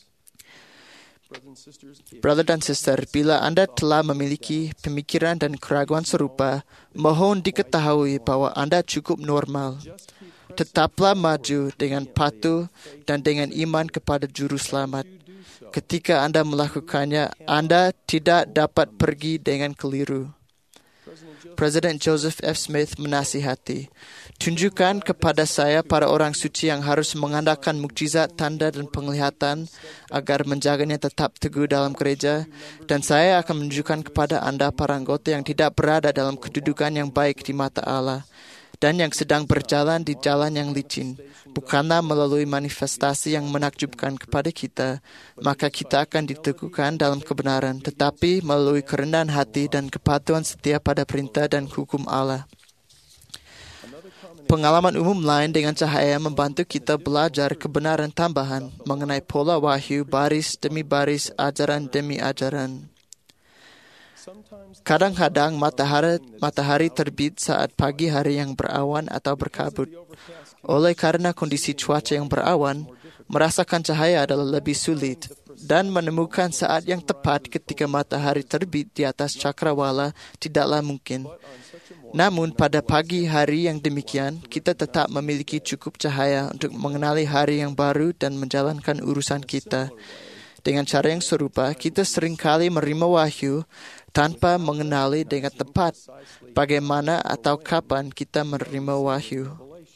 Brother dan sister, bila Anda telah memiliki pemikiran dan keraguan serupa, mohon diketahui bahwa Anda cukup normal. Tetaplah maju dengan patuh dan dengan iman kepada Juru Selamat. Ketika Anda melakukannya, Anda tidak dapat pergi dengan keliru. Presiden Joseph F. Smith menasihati, tunjukkan kepada saya para orang suci yang harus mengandalkan mukjizat, tanda, dan penglihatan agar menjaganya tetap teguh dalam gereja, dan saya akan menunjukkan kepada Anda para anggota yang tidak berada dalam kedudukan yang baik di mata Allah dan yang sedang berjalan di jalan yang licin, bukanlah melalui manifestasi yang menakjubkan kepada kita, maka kita akan diteguhkan dalam kebenaran, tetapi melalui kerendahan hati dan kepatuhan setia pada perintah dan hukum Allah. Pengalaman umum lain dengan cahaya membantu kita belajar kebenaran tambahan mengenai pola wahyu baris demi baris, ajaran demi ajaran. Kadang-kadang matahari, matahari terbit saat pagi hari yang berawan atau berkabut. Oleh karena kondisi cuaca yang berawan, merasakan cahaya adalah lebih sulit, dan menemukan saat yang tepat ketika matahari terbit di atas cakrawala tidaklah mungkin. Namun pada pagi hari yang demikian, kita tetap memiliki cukup cahaya untuk mengenali hari yang baru dan menjalankan urusan kita. Dengan cara yang serupa, kita seringkali menerima wahyu tanpa mengenali dengan tepat bagaimana atau kapan kita menerima wahyu.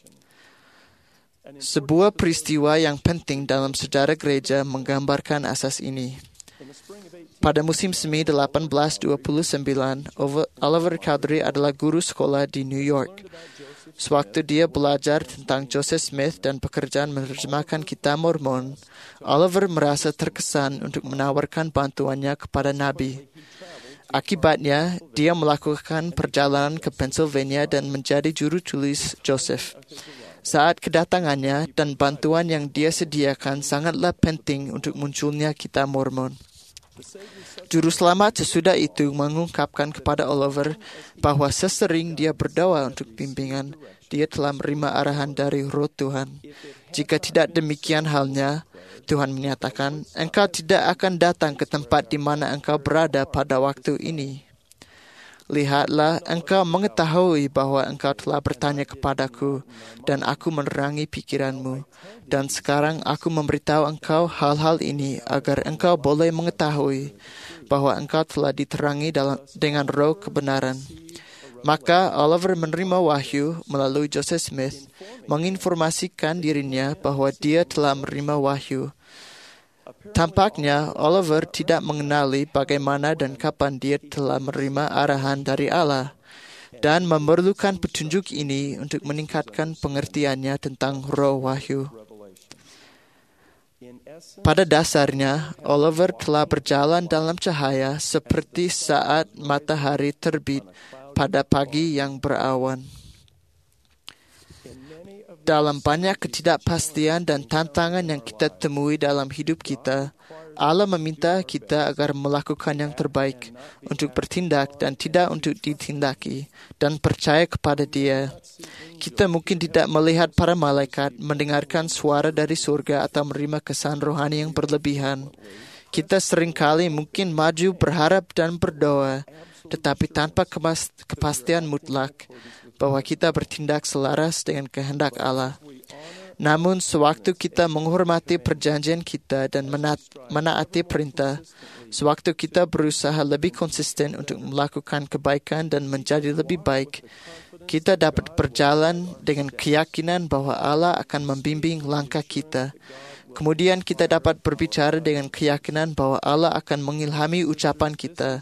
Sebuah peristiwa yang penting dalam sejarah gereja menggambarkan asas ini. Pada musim semi delapan belas dua puluh sembilan, Oliver Cowdery adalah guru sekolah di New York. Sewaktu dia belajar tentang Joseph Smith dan pekerjaan menerjemahkan Kitab Mormon, Oliver merasa terkesan untuk menawarkan bantuannya kepada Nabi. Akibatnya, dia melakukan perjalanan ke Pennsylvania dan menjadi juru tulis Joseph. Saat kedatangannya dan bantuan yang dia sediakan sangatlah penting untuk munculnya Kitab Mormon. Juru Selamat sesudah itu mengungkapkan kepada Oliver bahwa sesering dia berdoa untuk bimbingan, dia telah menerima arahan dari Roh Tuhan. Jika tidak demikian halnya, Tuhan menyatakan, engkau tidak akan datang ke tempat di mana engkau berada pada waktu ini. Lihatlah, engkau mengetahui bahwa engkau telah bertanya kepadaku, dan aku menerangi pikiranmu. Dan sekarang aku memberitahu engkau hal-hal ini agar engkau boleh mengetahui bahwa engkau telah diterangi dalam, dengan roh kebenaran. Maka Oliver menerima wahyu melalui Joseph Smith, menginformasikan dirinya bahwa dia telah menerima wahyu. Tampaknya Oliver tidak mengenali bagaimana dan kapan dia telah menerima arahan dari Allah dan memerlukan petunjuk ini untuk meningkatkan pengertiannya tentang roh wahyu. Pada dasarnya, Oliver telah berjalan dalam cahaya seperti saat matahari terbit pada pagi yang berawan. Dalam banyak ketidakpastian dan tantangan yang kita temui dalam hidup kita, Allah meminta kita agar melakukan yang terbaik untuk bertindak dan tidak untuk ditindaki dan percaya kepada Dia. Kita mungkin tidak melihat para malaikat, mendengarkan suara dari surga atau menerima kesan rohani yang berlebihan. Kita seringkali mungkin maju berharap dan berdoa, tetapi tanpa kepastian mutlak bahwa kita bertindak selaras dengan kehendak Allah. Namun, sewaktu kita menghormati perjanjian kita dan menaati perintah, sewaktu kita berusaha lebih konsisten untuk melakukan kebaikan dan menjadi lebih baik, kita dapat berjalan dengan keyakinan bahwa Allah akan membimbing langkah kita. Kemudian kita dapat berbicara dengan keyakinan bahwa Allah akan mengilhami ucapan kita.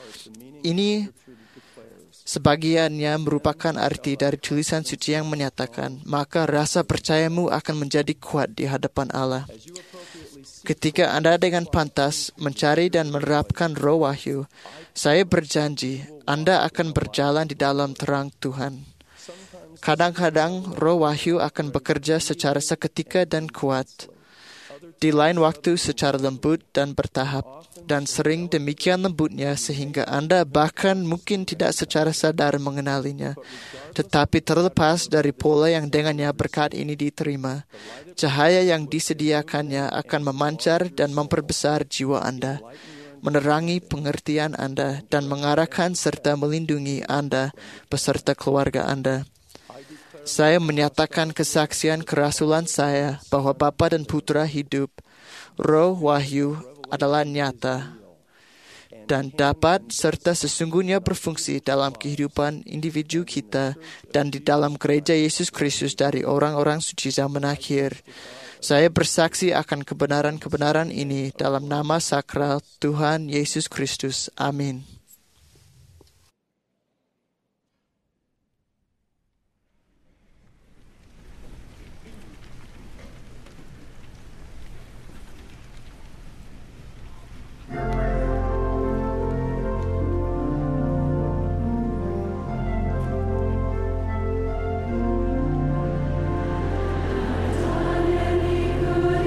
Ini sebagiannya merupakan arti dari tulisan suci yang menyatakan, maka rasa percayamu akan menjadi kuat di hadapan Allah. Ketika Anda dengan pantas mencari dan menerapkan roh wahyu, saya berjanji Anda akan berjalan di dalam terang Tuhan. Kadang-kadang roh wahyu akan bekerja secara seketika dan kuat. Di lain waktu secara lembut dan bertahap, dan sering demikian lembutnya sehingga Anda bahkan mungkin tidak secara sadar mengenalinya. Tetapi terlepas dari pola yang dengannya berkat ini diterima, cahaya yang disediakannya akan memancar dan memperbesar jiwa Anda, menerangi pengertian Anda, dan mengarahkan serta melindungi Anda beserta keluarga Anda. Saya menyatakan kesaksian kerasulan saya bahwa Bapa dan Putra hidup. Roh wahyu adalah nyata dan dapat serta sesungguhnya berfungsi dalam kehidupan individu kita dan di dalam gereja Yesus Kristus dari orang-orang suci zaman akhir. Saya bersaksi akan kebenaran-kebenaran ini dalam nama sakral Tuhan Yesus Kristus. Amin.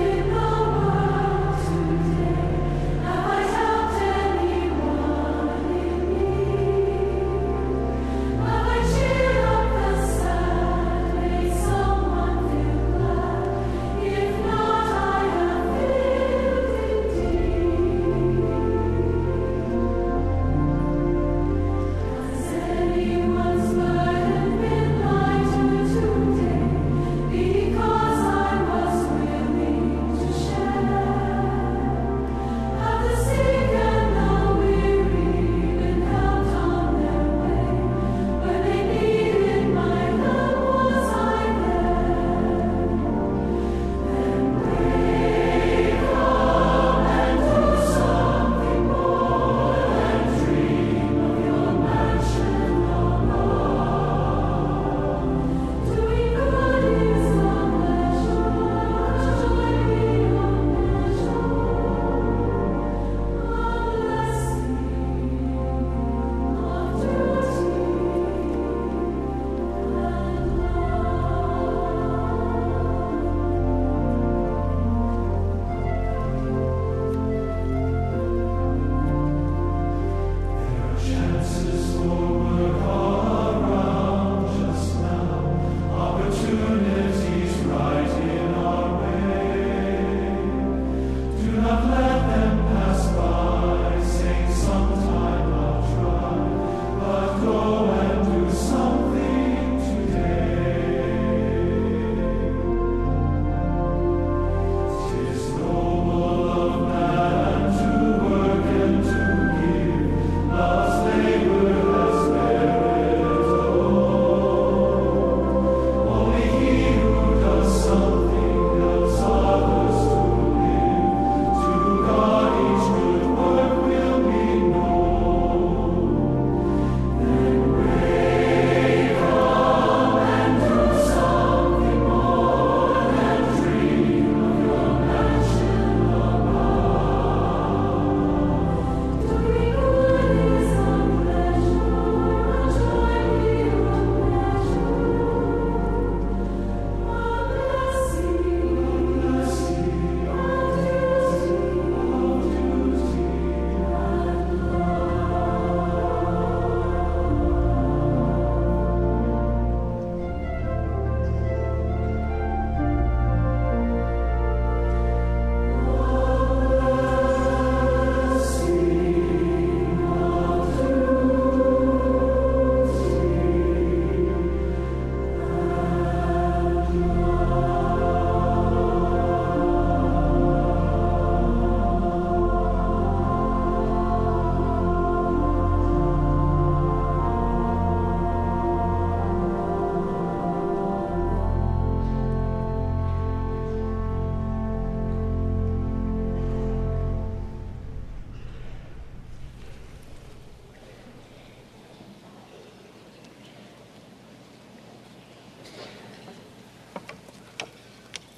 Have I helped anyone?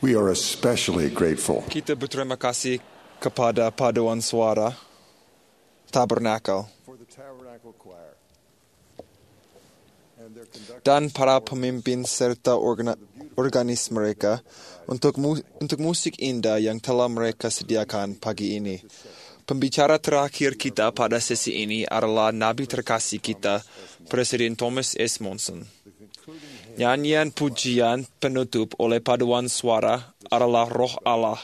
We are especially grateful Kita berterima kasih kepada paduan suara Tabernakel for the Tabernacle Choir and their conductor dan para pemimpin serta organa- organis mereka untuk mu- untuk musik indah yang telah mereka sediakan pagi ini. Pembicara terakhir kita pada sesi ini adalah Nabi terkasih kita, Presiden Thomas S. Monson. Nyanyian pujian penutup oleh paduan suara adalah Roh Allah.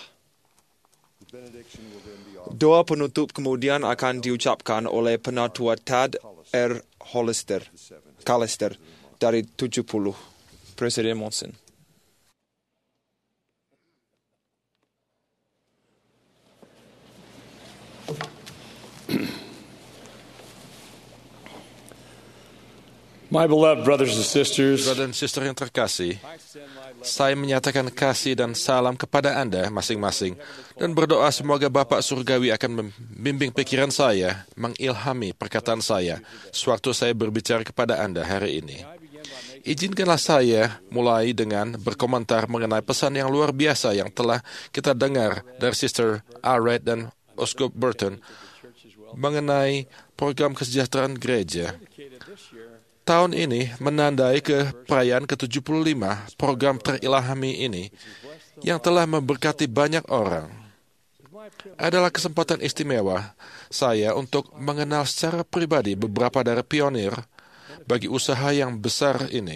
Doa penutup kemudian akan diucapkan oleh Penatua Tad R. Hollister, Callister dari tujuh puluh, Presiden Monson. My beloved brothers and sisters, Brother dan sister yang terkasih, saya menyatakan kasih dan salam kepada Anda masing-masing dan berdoa semoga Bapak Surgawi akan membimbing pikiran saya, mengilhami perkataan saya sewaktu saya berbicara kepada Anda hari ini. Izinkanlah saya mulai dengan berkomentar mengenai pesan yang luar biasa yang telah kita dengar dari Sister Allred dan Uskup Burton mengenai program kesejahteraan gereja. Tahun ini menandai ke perayaan ke tujuh puluh lima program terilhami ini yang telah memberkati banyak orang. Adalah kesempatan istimewa saya untuk mengenal secara pribadi beberapa dari pionir bagi usaha yang besar ini.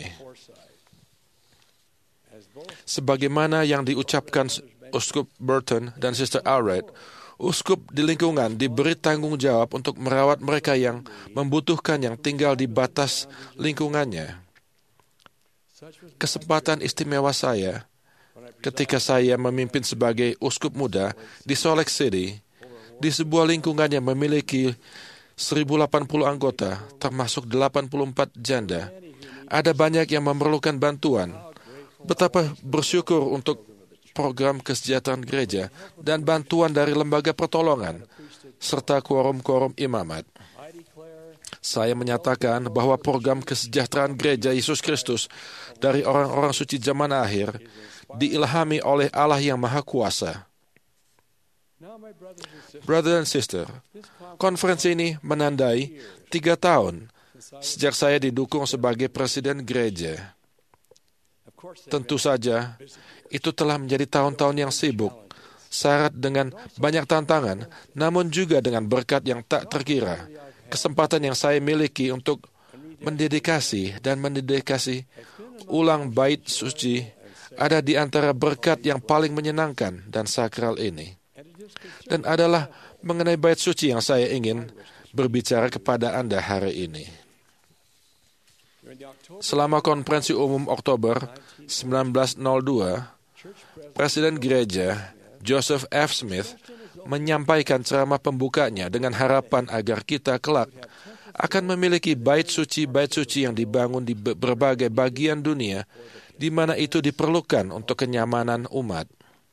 Sebagaimana yang diucapkan Uskup Burton dan Sister Allred, uskup di lingkungan diberi tanggung jawab untuk merawat mereka yang membutuhkan yang tinggal di batas lingkungannya. Kesempatan istimewa saya ketika saya memimpin sebagai uskup muda di Salt Lake City, di sebuah lingkungan yang memiliki seribu delapan puluh anggota, termasuk delapan puluh empat janda. Ada banyak yang memerlukan bantuan. Betapa bersyukur untuk program kesejahteraan gereja dan bantuan dari lembaga pertolongan, serta quorum-quorum imamat. Saya menyatakan bahwa program kesejahteraan gereja Yesus Kristus dari orang-orang suci zaman akhir diilhami oleh Allah yang Maha Kuasa. Brother and sister, konferensi ini menandai tiga tahun sejak saya didukung sebagai presiden gereja. Tentu saja, itu telah menjadi tahun-tahun yang sibuk, syarat dengan banyak tantangan, namun juga dengan berkat yang tak terkira. Kesempatan yang saya miliki untuk mendedikasi dan mendedikasi ulang bait suci ada di antara berkat yang paling menyenangkan dan sakral ini. Dan adalah mengenai bait suci yang saya ingin berbicara kepada Anda hari ini. Selama konferensi umum Oktober sembilan belas nol dua, Presiden Gereja Joseph F. Smith menyampaikan ceramah pembukanya dengan harapan agar kita kelak akan memiliki bait suci-bait suci yang dibangun di berbagai bagian dunia di mana itu diperlukan untuk kenyamanan umat.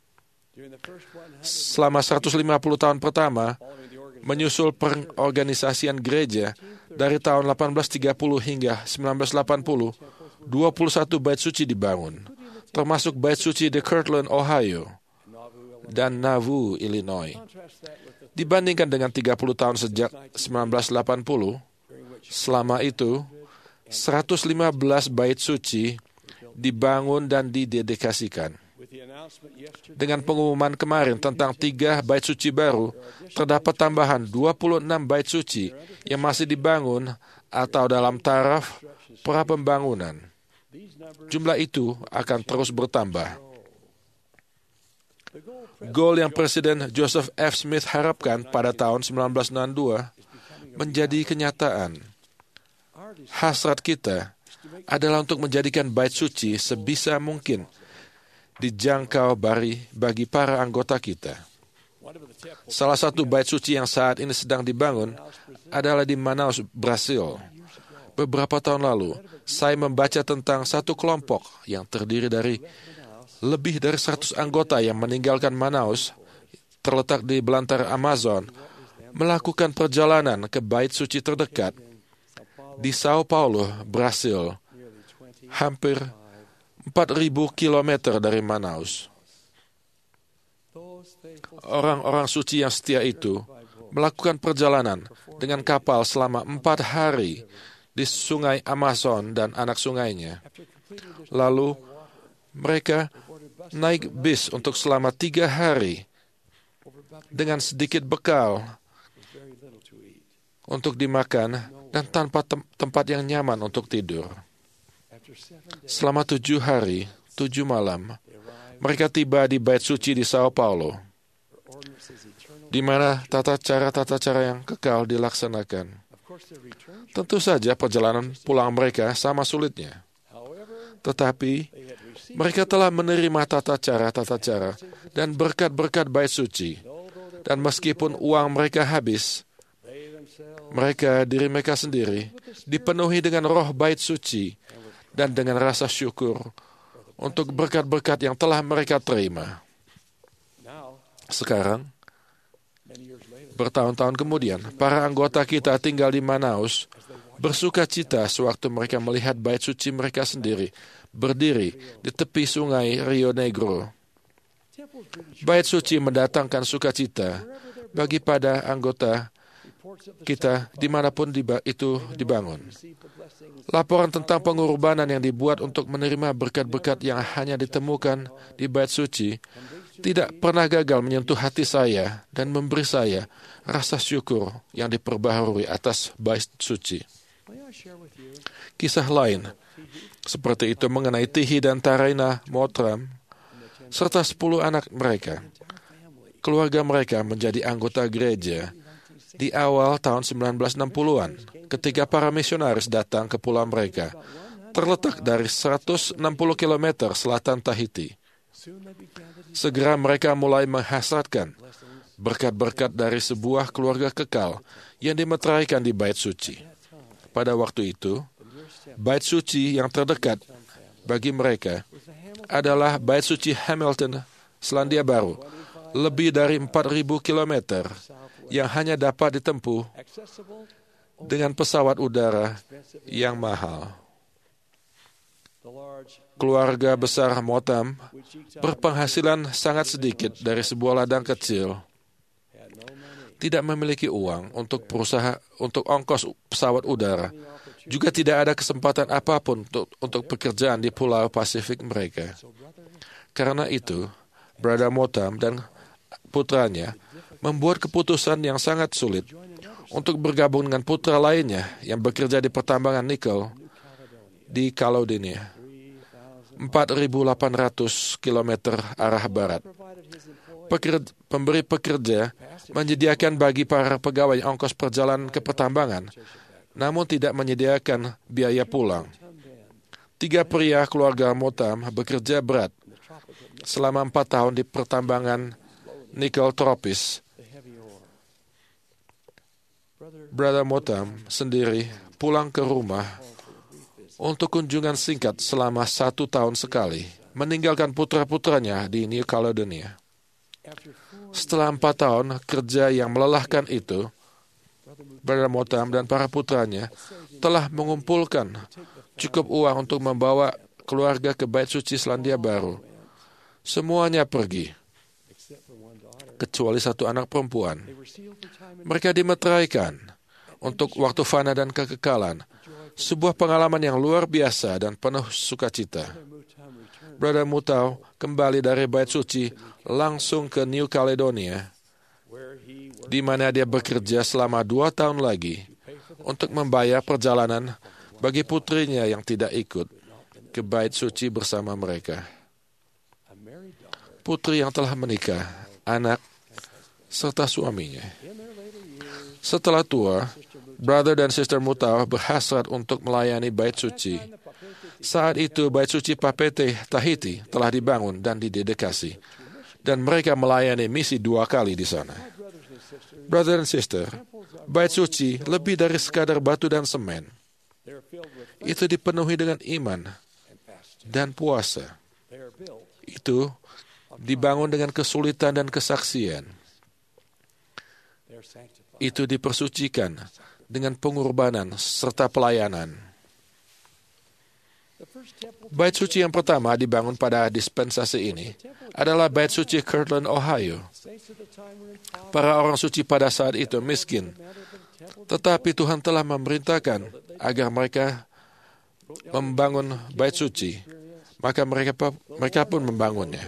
Selama seratus lima puluh tahun pertama, menyusul pengorganisasian gereja dari tahun delapan belas tiga puluh hingga sembilan belas delapan puluh, dua puluh satu bait suci dibangun, termasuk bait suci di Kirtland, Ohio, dan Nauvoo, Illinois. Dibandingkan dengan tiga puluh tahun sejak sembilan belas delapan puluh, selama itu seratus lima belas bait suci dibangun dan didedikasikan. Dengan pengumuman kemarin tentang tiga bait suci baru, terdapat tambahan dua puluh enam bait suci yang masih dibangun atau dalam taraf pra-pembangunan. Jumlah itu akan terus bertambah. Goal yang Presiden Joseph F. Smith harapkan pada tahun sembilan belas enam dua menjadi kenyataan. Hasrat kita adalah untuk menjadikan bait suci sebisa mungkin dijangkau bari bagi para anggota kita. Salah satu bait suci yang saat ini sedang dibangun adalah di Manaus, Brasil. Beberapa tahun lalu, saya membaca tentang satu kelompok yang terdiri dari lebih dari seratus anggota yang meninggalkan Manaus, terletak di belantara Amazon, melakukan perjalanan ke bait suci terdekat di Sao Paulo, Brasil, hampir empat ribu kilometer dari Manaus. Orang-orang suci yang setia itu melakukan perjalanan dengan kapal selama empat hari di sungai Amazon dan anak sungainya. Lalu mereka naik bis untuk selama tiga hari dengan sedikit bekal untuk dimakan dan tanpa tem- tempat yang nyaman untuk tidur. Selama tujuh hari, tujuh malam, mereka tiba di Bait Suci di Sao Paulo, di mana tata cara-tata cara yang kekal dilaksanakan. Tentu saja perjalanan pulang mereka sama sulitnya. Tetapi mereka telah menerima tata cara-tata cara dan berkat-berkat Bait Suci. Dan meskipun uang mereka habis, mereka, diri mereka sendiri, dipenuhi dengan roh Bait Suci dan dengan rasa syukur untuk berkat-berkat yang telah mereka terima. Sekarang, bertahun-tahun kemudian, para anggota kita tinggal di Manaus bersuka cita sewaktu mereka melihat Bait Suci mereka sendiri berdiri di tepi sungai Rio Negro. Bait Suci mendatangkan sukacita bagi pada anggota kita dimanapun itu dibangun. Laporan tentang pengorbanan yang dibuat untuk menerima berkat-berkat yang hanya ditemukan di Bait Suci tidak pernah gagal menyentuh hati saya dan memberi saya rasa syukur yang diperbaharui atas Bait Suci. Kisah lain seperti itu mengenai Tihi dan Taraina Motram serta sepuluh anak mereka. Keluarga mereka menjadi anggota gereja di awal tahun sembilan belas enam puluhan, ketika para misionaris datang ke pulau mereka, terletak dari seratus enam puluh kilometer selatan Tahiti. Segera mereka mulai menghasratkan berkat-berkat dari sebuah keluarga kekal yang dimeteraikan di Bait Suci. Pada waktu itu, Bait Suci yang terdekat bagi mereka adalah Bait Suci Hamilton, Selandia Baru, lebih dari empat ribu kilometer, yang hanya dapat ditempuh dengan pesawat udara yang mahal. Keluarga besar Motam berpenghasilan sangat sedikit dari sebuah ladang kecil, tidak memiliki uang untuk berusaha untuk ongkos pesawat udara, juga tidak ada kesempatan apapun untuk, untuk pekerjaan di pulau Pasifik mereka. Karena itu, Brother Motam dan putranya membuat keputusan yang sangat sulit untuk bergabung dengan putra lainnya yang bekerja di pertambangan nikel di Caledonia, empat ribu delapan ratus kilometer arah barat. Pekerja, pemberi pekerja menyediakan bagi para pegawai ongkos perjalanan ke pertambangan, namun tidak menyediakan biaya pulang. Tiga pria keluarga Motam bekerja berat selama empat tahun di pertambangan nikel tropis. Brother Motam sendiri pulang ke rumah untuk kunjungan singkat selama satu tahun sekali, meninggalkan putra-putranya di New Caledonia. Setelah empat tahun kerja yang melelahkan itu, Brother Motam dan para putranya telah mengumpulkan cukup uang untuk membawa keluarga ke Bait Suci Selandia Baru. Semuanya pergi, kecuali satu anak perempuan. Mereka dimeteraikan untuk waktu fana dan kekekalan, sebuah pengalaman yang luar biasa dan penuh sukacita. Brother Mutau kembali dari Bait Suci langsung ke New Caledonia, di mana dia bekerja selama dua tahun lagi untuk membayar perjalanan bagi putrinya yang tidak ikut ke Bait Suci bersama mereka. Putri yang telah menikah, anak, serta suaminya. Setelah tua, Brother dan Sister Mutau berhasrat untuk melayani Bait Suci. Saat itu, Bait Suci Papete, Tahiti telah dibangun dan didedikasi, dan mereka melayani misi dua kali di sana. Brother and Sister, Bait Suci lebih dari sekadar batu dan semen. Itu dipenuhi dengan iman dan puasa. Itu dibangun dengan kesulitan dan kesaksian. Itu dipersucikan dengan pengorbanan serta pelayanan. Bait suci yang pertama dibangun pada dispensasi ini adalah Bait Suci Kirtland, Ohio. Para orang suci pada saat itu miskin, tetapi Tuhan telah memerintahkan agar mereka membangun Bait Suci, maka mereka mereka pun membangunnya.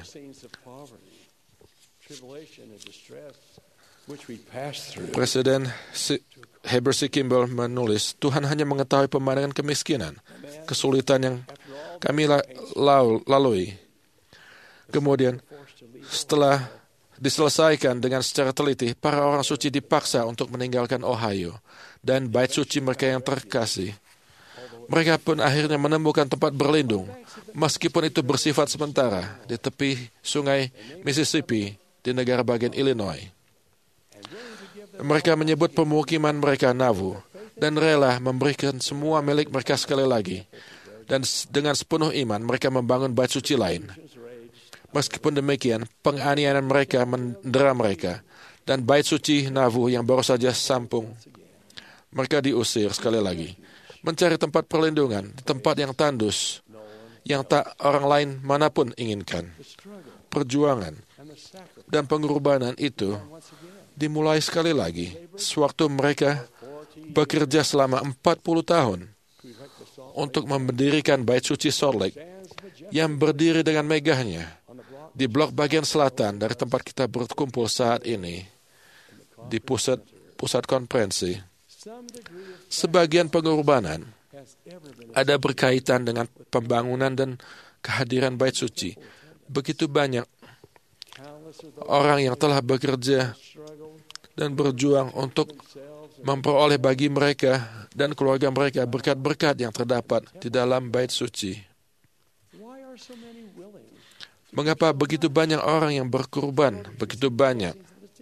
Presiden Heber C. Kimball menulis, Tuhan hanya mengetahui pemandangan kemiskinan, kesulitan yang kami lalui. Kemudian, setelah diselesaikan dengan secara teliti, para orang suci dipaksa untuk meninggalkan Ohio dan bait suci mereka yang terkasih. Mereka pun akhirnya menemukan tempat berlindung, meskipun itu bersifat sementara, di tepi sungai Mississippi di negara bagian Illinois. Mereka menyebut pemukiman mereka Nauvoo dan rela memberikan semua milik mereka sekali lagi. Dan dengan sepenuh iman mereka membangun bait suci lain. Meskipun demikian, penganiayaan mereka mendera mereka. Dan bait suci Nauvoo yang baru saja sampung, mereka diusir sekali lagi. Mencari tempat perlindungan, tempat yang tandus, yang tak orang lain manapun inginkan. Perjuangan dan pengorbanan itu dimulai sekali lagi sewaktu mereka bekerja selama empat puluh tahun untuk mendirikan bait suci Salt Lake yang berdiri dengan megahnya di blok bagian selatan dari tempat kita berkumpul saat ini di pusat pusat konferensi. Sebagian pengorbanan ada berkaitan dengan pembangunan dan kehadiran bait suci. Begitu banyak orang yang telah bekerja dan berjuang untuk memperoleh bagi mereka dan keluarga mereka berkat-berkat yang terdapat di dalam bait suci. Mengapa begitu banyak orang yang berkorban, begitu banyak?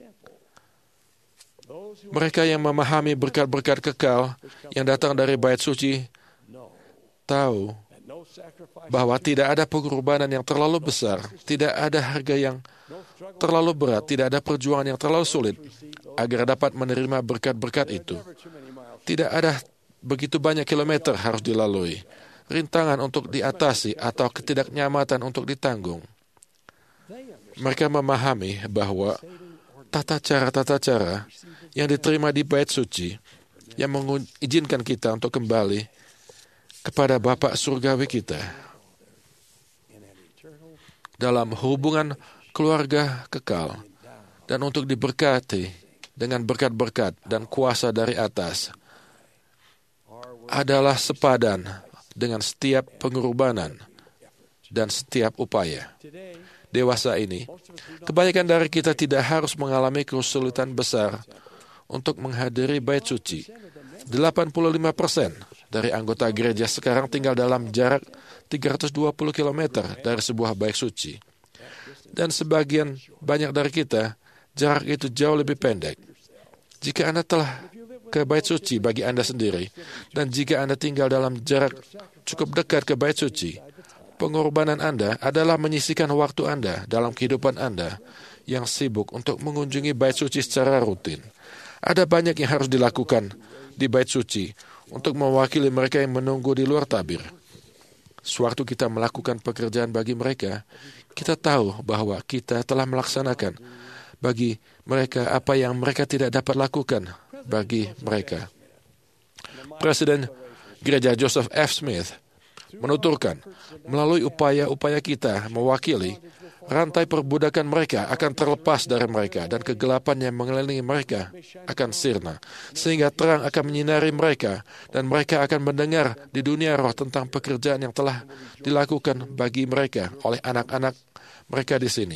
Mereka yang memahami berkat-berkat kekal yang datang dari bait suci tahu bahwa tidak ada pengorbanan yang terlalu besar, tidak ada harga yang terlalu berat, tidak ada perjuangan yang terlalu sulit agar dapat menerima berkat-berkat itu. Tidak ada begitu banyak kilometer harus dilalui, rintangan untuk diatasi atau ketidaknyamanan untuk ditanggung. Mereka memahami bahwa tata cara-tata cara yang diterima di bait suci yang mengizinkan kita untuk kembali kepada Bapa surgawi kita dalam hubungan keluarga kekal dan untuk diberkati dengan berkat-berkat dan kuasa dari atas adalah sepadan dengan setiap pengorbanan dan setiap upaya. Dewasa ini, kebanyakan dari kita tidak harus mengalami kesulitan besar untuk menghadiri bait suci. delapan puluh lima persen dari anggota gereja sekarang tinggal dalam jarak tiga ratus dua puluh kilometer dari sebuah bait suci. Dan sebagian banyak dari kita, jarak itu jauh lebih pendek. Jika Anda telah ke bait suci bagi Anda sendiri, dan jika Anda tinggal dalam jarak cukup dekat ke bait suci, pengorbanan Anda adalah menyisihkan waktu Anda dalam kehidupan Anda yang sibuk untuk mengunjungi bait suci secara rutin. Ada banyak yang harus dilakukan di bait suci untuk mewakili mereka yang menunggu di luar tabir. Sewaktu kita melakukan pekerjaan bagi mereka, kita tahu bahwa kita telah melaksanakan bagi mereka apa yang mereka tidak dapat lakukan bagi mereka. Presiden Gereja Joseph F. Smith menuturkan, melalui upaya-upaya kita mewakili, rantai perbudakan mereka akan terlepas dari mereka dan kegelapan yang mengelilingi mereka akan sirna, sehingga terang akan menyinari mereka dan mereka akan mendengar di dunia roh tentang pekerjaan yang telah dilakukan bagi mereka oleh anak-anak mereka di sini.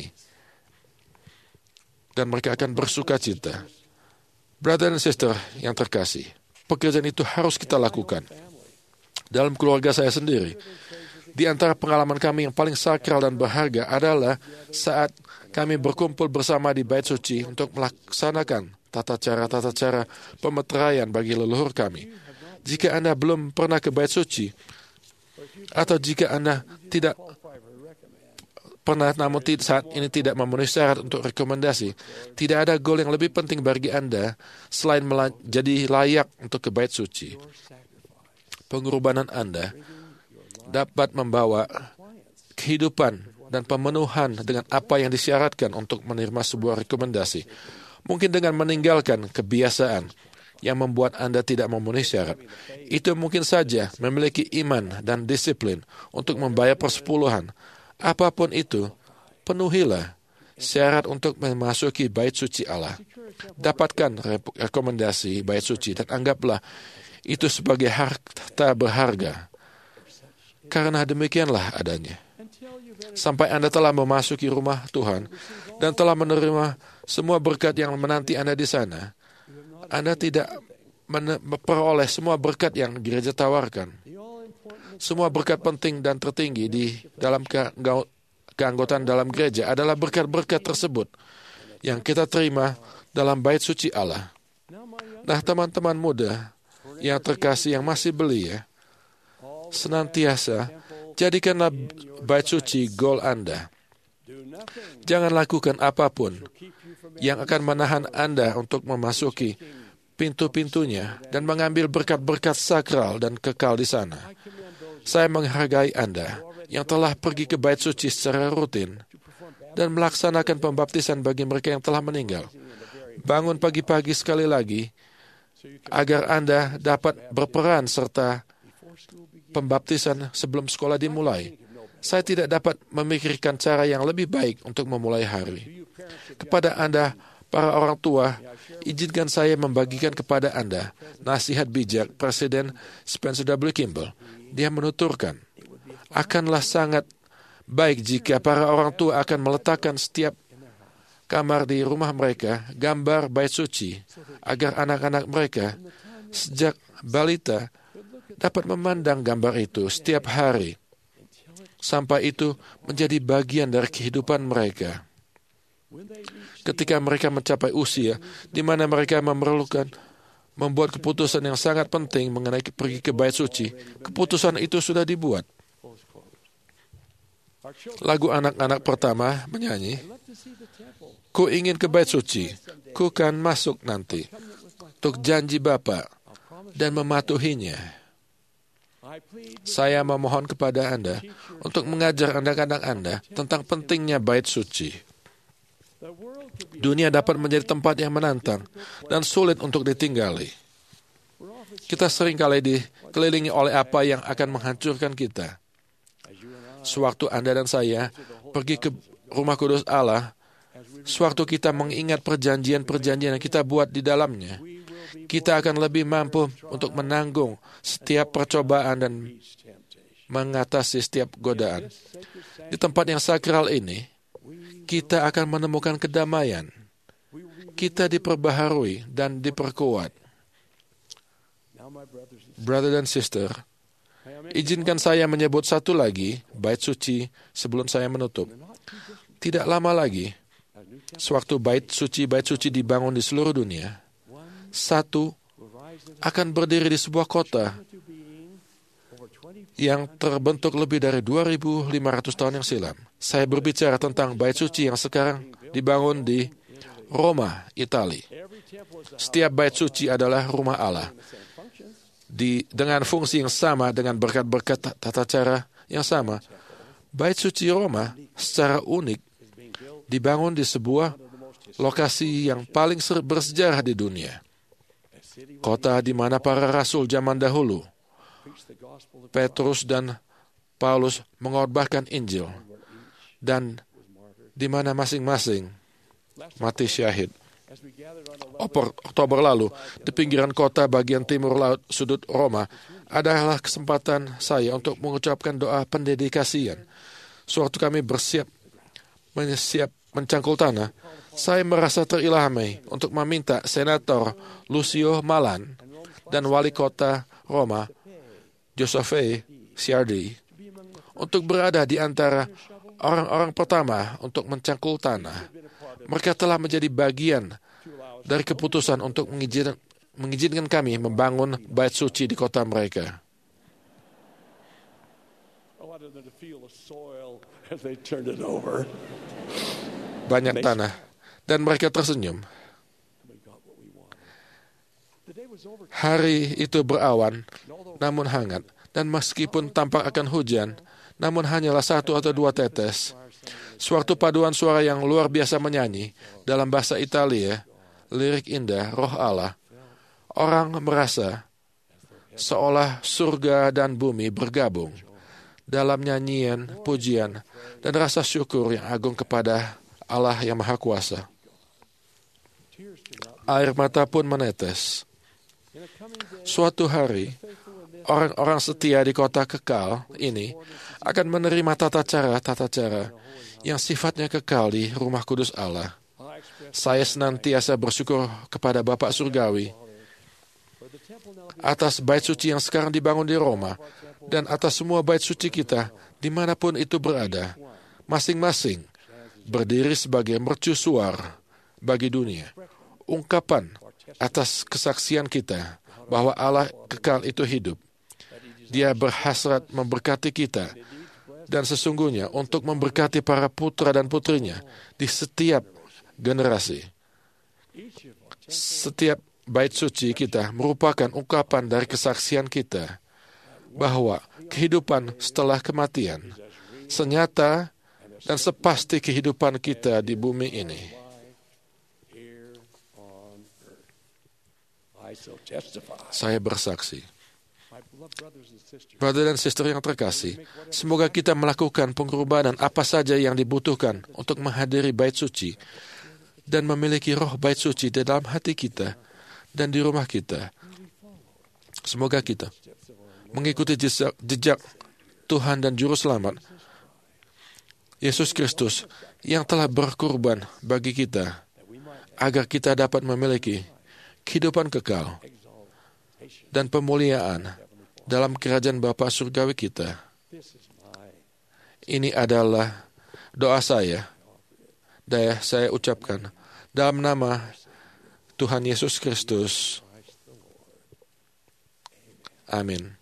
Dan mereka akan bersuka cita. Brother and sister yang terkasih, pekerjaan itu harus kita lakukan. Dalam keluarga saya sendiri, di antara pengalaman kami yang paling sakral dan berharga adalah saat kami berkumpul bersama di bait suci untuk melaksanakan tata cara-tata cara pemeteraian bagi leluhur kami. Jika Anda belum pernah ke bait suci, atau jika Anda tidak pernah namun saat ini tidak memenuhi syarat untuk rekomendasi, tidak ada goal yang lebih penting bagi Anda selain jadi layak untuk ke bait suci. Pengorbanan Anda dapat membawa kehidupan dan pemenuhan dengan apa yang disyaratkan untuk menerima sebuah rekomendasi. Mungkin dengan meninggalkan kebiasaan yang membuat Anda tidak memenuhi syarat. Itu mungkin saja memiliki iman dan disiplin untuk membayar persepuluhan. Apapun itu, penuhilah syarat untuk memasuki bait suci Allah. Dapatkan rekomendasi bait suci dan anggaplah itu sebagai harta berharga. Karena demikianlah adanya. Sampai Anda telah memasuki rumah Tuhan dan telah menerima semua berkat yang menanti Anda di sana, Anda tidak memperoleh semua berkat yang gereja tawarkan. Semua berkat penting dan tertinggi di dalam keanggotaan dalam gereja adalah berkat-berkat tersebut yang kita terima dalam bait suci Allah. Nah, teman-teman muda yang terkasih yang masih belia, senantiasa jadikanlah bait suci goal Anda. Jangan lakukan apapun yang akan menahan Anda untuk memasuki pintu-pintunya dan mengambil berkat-berkat sakral dan kekal di sana. Saya menghargai Anda yang telah pergi ke bait suci secara rutin dan melaksanakan pembaptisan bagi mereka yang telah meninggal. Bangun pagi-pagi sekali lagi agar Anda dapat berperan serta pembaptisan sebelum sekolah dimulai. Saya tidak dapat memikirkan cara yang lebih baik untuk memulai hari. Kepada Anda, para orang tua, izinkan saya membagikan kepada Anda nasihat bijak Presiden Spencer W. Kimball. Dia menuturkan, akanlah sangat baik jika para orang tua akan meletakkan setiap kamar di rumah mereka gambar bait suci, agar anak-anak mereka sejak balita dapat memandang gambar itu setiap hari, sampai itu menjadi bagian dari kehidupan mereka. Ketika mereka mencapai usia di mana mereka memerlukan membuat keputusan yang sangat penting mengenai pergi ke bait suci, keputusan itu sudah dibuat. Lagu anak-anak pertama menyanyi, "Ku ingin ke bait suci, ku kan masuk nanti, untuk janji Bapa dan mematuhinya." Saya memohon kepada Anda untuk mengajar anak-anak Anda tentang pentingnya bait suci. Dunia dapat menjadi tempat yang menantang dan sulit untuk ditinggali. Kita seringkali dikelilingi oleh apa yang akan menghancurkan kita. Sewaktu Anda dan saya pergi ke rumah kudus Allah, sewaktu kita mengingat perjanjian-perjanjian yang kita buat di dalamnya, kita akan lebih mampu untuk menanggung setiap percobaan dan mengatasi setiap godaan. Di tempat yang sakral ini, kita akan menemukan kedamaian. Kita diperbaharui dan diperkuat. Brother dan sister, izinkan saya menyebut satu lagi bait suci sebelum saya menutup. Tidak lama lagi, sewaktu bait suci-bait suci dibangun di seluruh dunia, satu akan berdiri di sebuah kota yang terbentuk lebih dari dua ribu lima ratus tahun yang silam. Saya berbicara tentang bait suci yang sekarang dibangun di Roma, Italia. Setiap bait suci adalah rumah Allah, di, dengan fungsi yang sama, dengan berkat-berkat tata cara yang sama. Bait suci Roma secara unik dibangun di sebuah lokasi yang paling bersejarah di dunia. Kota di mana para rasul zaman dahulu, Petrus dan Paulus, mengorbankan Injil, dan di mana masing-masing mati syahid. Oktober lalu, di pinggiran kota bagian timur laut sudut Roma, adalah kesempatan saya untuk mengucapkan doa pendedikasian. Sewaktu kami bersiap menyiap mencangkul tanah, saya merasa terilhami untuk meminta Senator Lucio Malan dan Wali Kota Roma, Giuseppe Ciardi, untuk berada di antara orang-orang pertama untuk mencangkul tanah. Mereka telah menjadi bagian dari keputusan untuk mengizinkan, mengizinkan kami membangun bait suci di kota mereka. Banyak tanah, dan mereka tersenyum. Hari itu berawan, namun hangat, Dan meskipun tampak akan hujan, namun hanyalah satu atau dua tetes. Suatu paduan suara yang luar biasa menyanyi dalam bahasa Italia, lirik indah, Roh Allah. Orang merasa seolah surga dan bumi bergabung dalam nyanyian, pujian, dan rasa syukur yang agung kepada Allah yang Maha Kuasa. Air mata pun menetes. Suatu hari, orang-orang setia di kota kekal ini akan menerima tata cara-tata cara yang sifatnya kekal di rumah kudus Allah. Saya senantiasa bersyukur kepada Bapa Surgawi atas bait suci yang sekarang dibangun di Roma dan atas semua bait suci kita dimanapun itu berada, masing-masing berdiri sebagai mercusuar bagi dunia. Ungkapan atas kesaksian kita bahwa Allah kekal itu hidup. Dia berhasrat memberkati kita dan sesungguhnya untuk memberkati para putra dan putrinya di setiap generasi. Setiap bait suci kita merupakan ungkapan dari kesaksian kita bahwa kehidupan setelah kematian senyata dan sepasti kehidupan kita di bumi ini. Saya bersaksi. Brother dan sister yang terkasih, semoga kita melakukan pengorbanan apa saja yang dibutuhkan untuk menghadiri bait suci dan memiliki roh bait suci di dalam hati kita dan di rumah kita. Semoga kita mengikuti jejak, jejak Tuhan dan Juru Selamat, Yesus Kristus, yang telah berkorban bagi kita, agar kita dapat memiliki kehidupan kekal dan pemuliaan dalam kerajaan Bapa Surgawi kita. Ini adalah doa saya, dan saya ucapkan dalam nama Tuhan Yesus Kristus. Amin.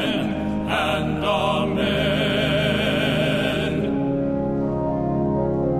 Amen.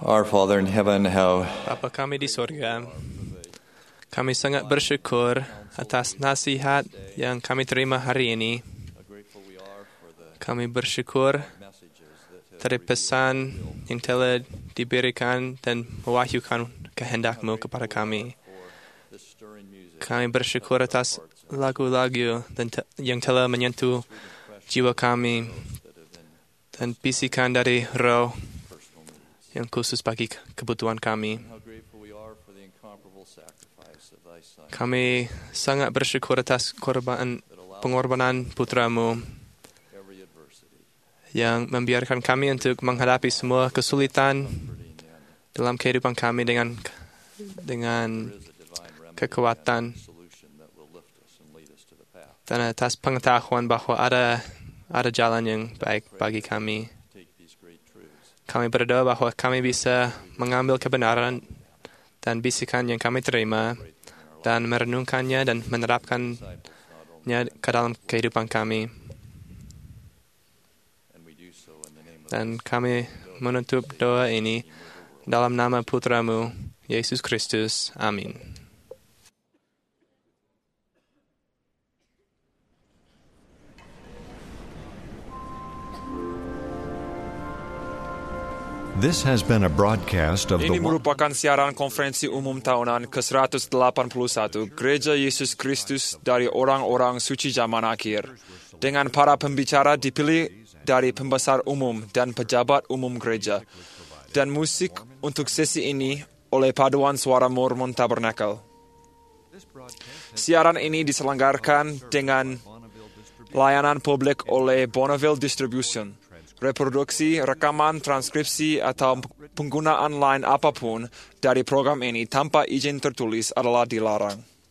Our Father in heaven, how Bapa kami di sorga, kami sangat bersyukur atas nasihat yang kami terima hari ini. Kami bersyukur dari pesan yang telah diberikan dan mewahyukan kehendak-Mu kepada kami. Kami bersyukur atas lagu-lagu yang telah menyentuh jiwa kami dan bisikan dari Roh yang khusus bagi kebutuhan kami. Kami sangat bersyukur atas korban, pengorbanan putra-Mu yang membiarkan kami untuk menghadapi semua kesulitan dalam kehidupan kami dengan dengan kekuatan dan atas pengetahuan bahwa ada ada jalan yang baik bagi kami. Kami berdoa bahwa kami bisa mengambil kebenaran dan bisikan yang kami terima dan merenungkannya dan menerapkannya ke dalam kehidupan kami. Dan kami menutup doa ini dalam nama Putra-Mu, Yesus Kristus. Amin. This has been a broadcast of Ini the merupakan siaran konferensi umum tahunan ke seratus delapan puluh satu Gereja Yesus Kristus dari orang-orang suci zaman akhir, dengan para pembicara dipilih dari pembesar umum dan pejabat umum gereja, dan musik untuk sesi ini oleh Paduan Suara Mormon Tabernacle. Siaran ini diselenggarakan dengan layanan publik oleh Bonneville Distribution. Reproduksi, rekaman, transkripsi, atau penggunaan lain apapun dari program ini tanpa izin tertulis adalah dilarang.